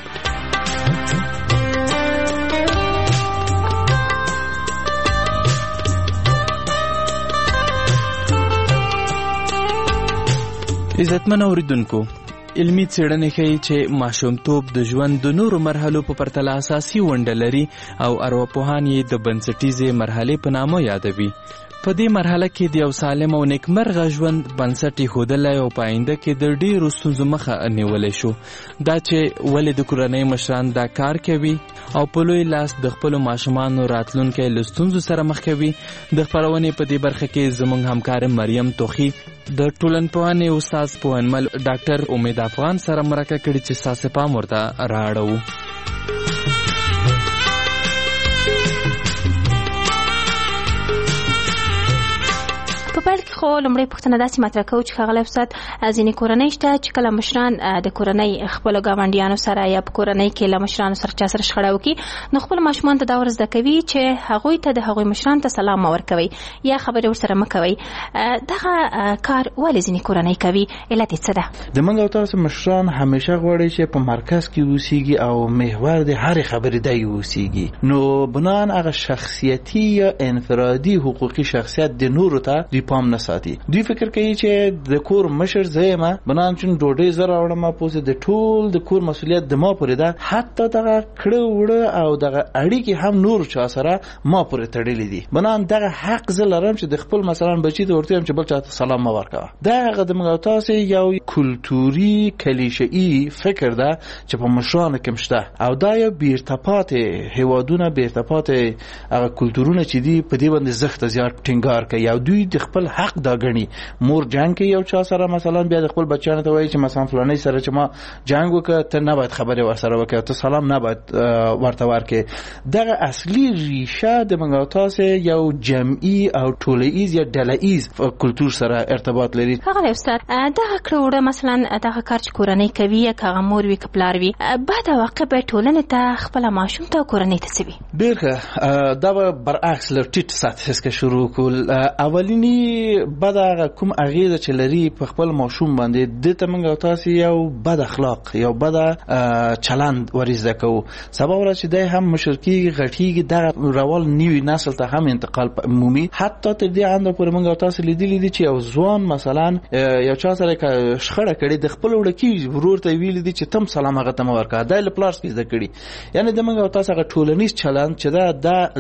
عزتمن اوریدونکو، علمي څېړنې ښیي چې ماشومتوب د ژوند د نورو مرحلو په پرتله اساسي ونډه لري او ارواپوهان یې د بنسټیزې مرحلې په نامه یادوي. په دې مرحله کې د یو سالم او نیکمرغه ژوند بنسټ ایښودلی او په آینده کې د ډېرو ستونزو مخه نیولی شو. دا چې ولې د کورنۍ مشران دا کار کوي او په لوی لاس د خپلو ماشومانو راتلونکی له ستونزو سره مخ کوي، د خپرونې په دې برخه کې زموږ همکار مریم توخي د ټولنپوهنې استاد پوهنمل ډاکټر امید افغان سره مرکه کړې چې ستاسې پام ورته رااړوو. په پیل کې خو لومړی پوښتنه داسې مطرح کوو چې ښاغلی استاد، ځینې کورنۍ شته چې کله مشران د کورنۍ خپلو ګاونډیانو سره یا په کورنۍ کې له مشرانو سره چا سره شخړه وکړي، نو خپلو ماشومانو ته دا ور زده کوي چې هغوی ته د هغوی مشرانو ته سلام مه ورکوئ یا خبرې ورسره مه کوئ. دغه کار ولې ځینې کورنۍ کوي؟ علت یې څه ده؟ د موږ او تاسو مشران همیشه غواړي چې په مرکز کې اوسیږي او محور د هرې خبرې دی اوسیږي. نو بنان هغه شخصیتي یا انفرادي حقوقي شخصیت د نورو ته دوی پام نه ساتي. دوی فکر کوي چې د کور مشر زه یم، بنان چې ډوډۍ زه راوړم، پوسې د ټول د کور مسؤلیت د ما پورې ده. حتی دغه کړه وړه او دغه اړیکې هم نور چا سره ما پورې تړلې دي. بنان دغه حق زه لرم چې د خپل مثلا بچي ته ورته وایم چې بل چا ته سلام مه ورکوه. دا هغه د موږ تاسو یو کلتوري کلیشه‌ای فکر ده چې په مشرانو کې مشته، او دا یو بیرتپاتې هیوادونه بیرتپاتې هغه کلتورونه چې دي په دې باندې زښت زیات ټینګار کوي او دوی د خپل حق دا غني. مور جنگ کوي یو چا سره، مثلا بیا د خپل بچیانو ته وایي چې مثلا فلانی سره چې ما جنگ وکړ ته نه باید خبرې ورسره وکړې، ته سلام نه باید ورته ورکړې. دغه اصلي ریشه د موږ تاسو یو جمعي او ټولنیز یا ډله‌ایز کلتور سره ارتباط لري. هغه استاد دغه کړه مثلا دغه کار چې کورنۍ کوي، هغه مور وی کپلار وی، بعد واقع به ټولنه ته خپل ماشوم ته کورنۍ ته سوي ډیر ښه. دا به برعکس له ټیټ سطح څخه شروع کول. اولینی بد کوم اغیزه چې لري په خپل ماشوم باندې د تمنګ او تاسو یو بد اخلاق یو بد چلند ورزده کوو. سبب را چې د هم مشرکی غټیږي د روال نیوی نسل ته هم انتقال عمومي. حتی تر دې اند پر موږ او تاسو لیدلې دي چې یو ځوان مثلا یو چا سره شخړه کړي، د خپل وړکی ورور ته ویل دي چې تم سلام هغه ته ورکا، د لپلارس کې زده کړي. یعنی د موږ او تاسو هغه ټولنیز چلند چې دا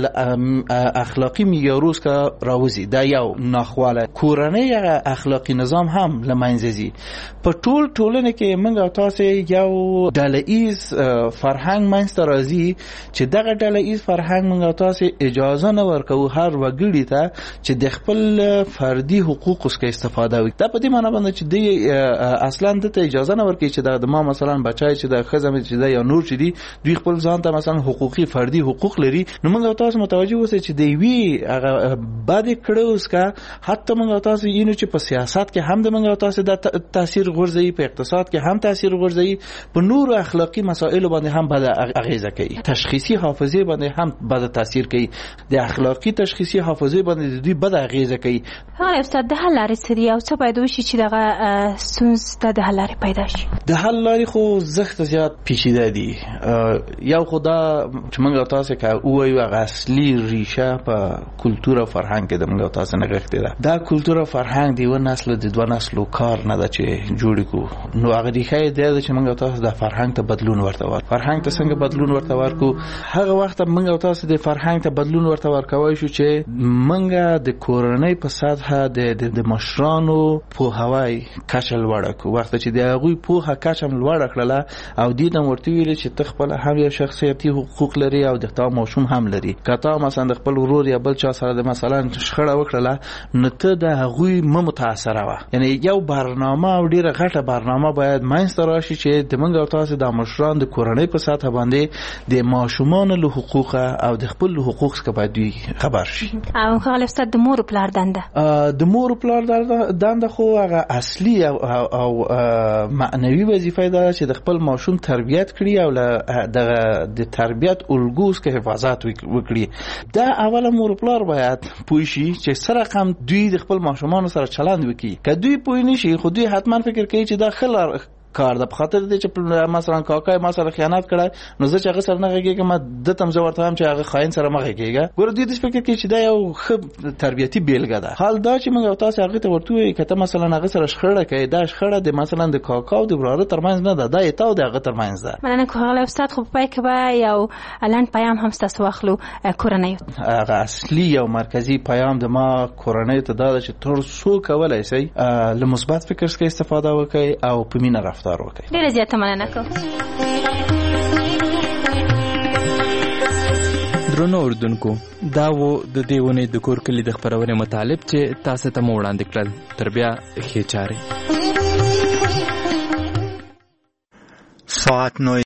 د اخلاقی معیاروس کا راوځي، دا یو ناخواله کورنۍ اخلاقی نظام هم لمنځه ځي. په ټول ټولنه کې موږ او تاسو یو ډله‌ایز فرهنګ منځته راځي چې دغه ډله‌ایز فرهنګ موږ او تاسو اجازه نه ورکوو هر وګړي ته چې د خپل فردي حقوقو څخه استفاده وکړي. دا په دې معنی باندې چې دی اصلا ته اجازه نه ورکوي چې د ما مثلا بچای چې د خزم چې د یا نور چې دی دوی خپل ځان ته مثلا حقوقي فردي حقوق لري. نو موږ او تاسو متوجه اوسئ چې دی وی هغه بعد کړه اوس کا حتی موږ تاسو اینو چې په سیاست کې هم د موږ تاسو د تاثیر غورځي، په اقتصاد کې هم تاثیر غورځي، په نور اخلاقی مسائل باندې هم بد اغیزه کوي. تشخیصي حافظه باندې هم بد تاثیر کوي. د اخلاقی تشخیصي حافظه باندې دوی بد اغیزه کوي. ها استاد د حل لارې څه دي او څه باید وشي چې دغه ستونزې د حل لارې پیدا شي؟ د حل لارې خو زښت زیات پیچیده دي. یو خدا چې موږ تاسو کا او یو اصلي ریشه په کلتور او فرهنګ کې د موږ تاسو نغښتې ده. کېدله. دا کلتور او فرهنګ د یو نسل د دوه نسلو کار نه ده چې جوړ کو. نو هغه ریښه یې ده چې موږ تاسو د فرهنګ ته بدلون ورته ورکړو. فرهنګ ته څنګه بدلون ورته ورکړو؟ هغه وخت موږ تاسو د فرهنګ ته بدلون ورته ورکوي شو چې موږ د کورنۍ په سطح د د مشرانو په هواي کچل وړکو. وخت چې د هغوی په هغه کچم لوړ کړله او دې د ورته ویل چې تخپل هم یو شخصیتي حقوق لري او د تا ماشوم هم لري. کته مثلا د خپل ورور یا بل چا سره د مثلا شخړه وکړه نو ته د هغوی م متاثر و. یعنی یو برنامه او ډیره غټه برنامه باید مینځ راشي چې د موږ او تاسو د مشران د کورنۍ په سطح باندې د ماشومان له حقوق او د خپل حقوق څخه باید خبر شي. او خپل استاد د مور پلار دنده د مور پلار دنده خو هغه اصلي او او معنوي وظیفه ده چې د خپل ماشوم تربیت کړي او د د تربیت الګوس کې حفاظت وکړي. دا اوله مور پلار باید پوه شي چې سره رقم دوی د خپل ماشومان سره چلند وکړي. که دوی پوه نشي خو دوی حتما فکر کوي چې دا خلل کار ده، په خاطر دې چې مثلا کاکای ما سره خیانت کړه نو زه چې هغه سره نه غږیږم ما د تم زه ورته هم چې هغه خاين سره مخ کېږي. ګوره دوی د فکر کوي چې دا یو ښه تربیتي بیلګه ده. حال دا چې موږ تاسو هغه ته ورته وي کته مثلا هغه سره شخړه کوي دا شخړه د مثلا د کاکا او د برادر ترمنځ نه ده، دا یې تاو د هغه ترمنځ ده. مننه کوم استاد خو پای کې به یو الان پیام هم تاسو واخلو کورنۍ. هغه اصلي او مرکزی پیام د ما کورنۍ ته دا چې تر څو کولای شي له مثبت فکر څخه استفاده وکړي او په مینه رفتار وکړي. ډیره زیاته مننه کوم. درنو اردوونکو، دا و د دې ونې د کور کلي د خپرونې مطالب چې تاسو ته مو وړاندې کړل. تر بیا ښې چارې. ساعت نو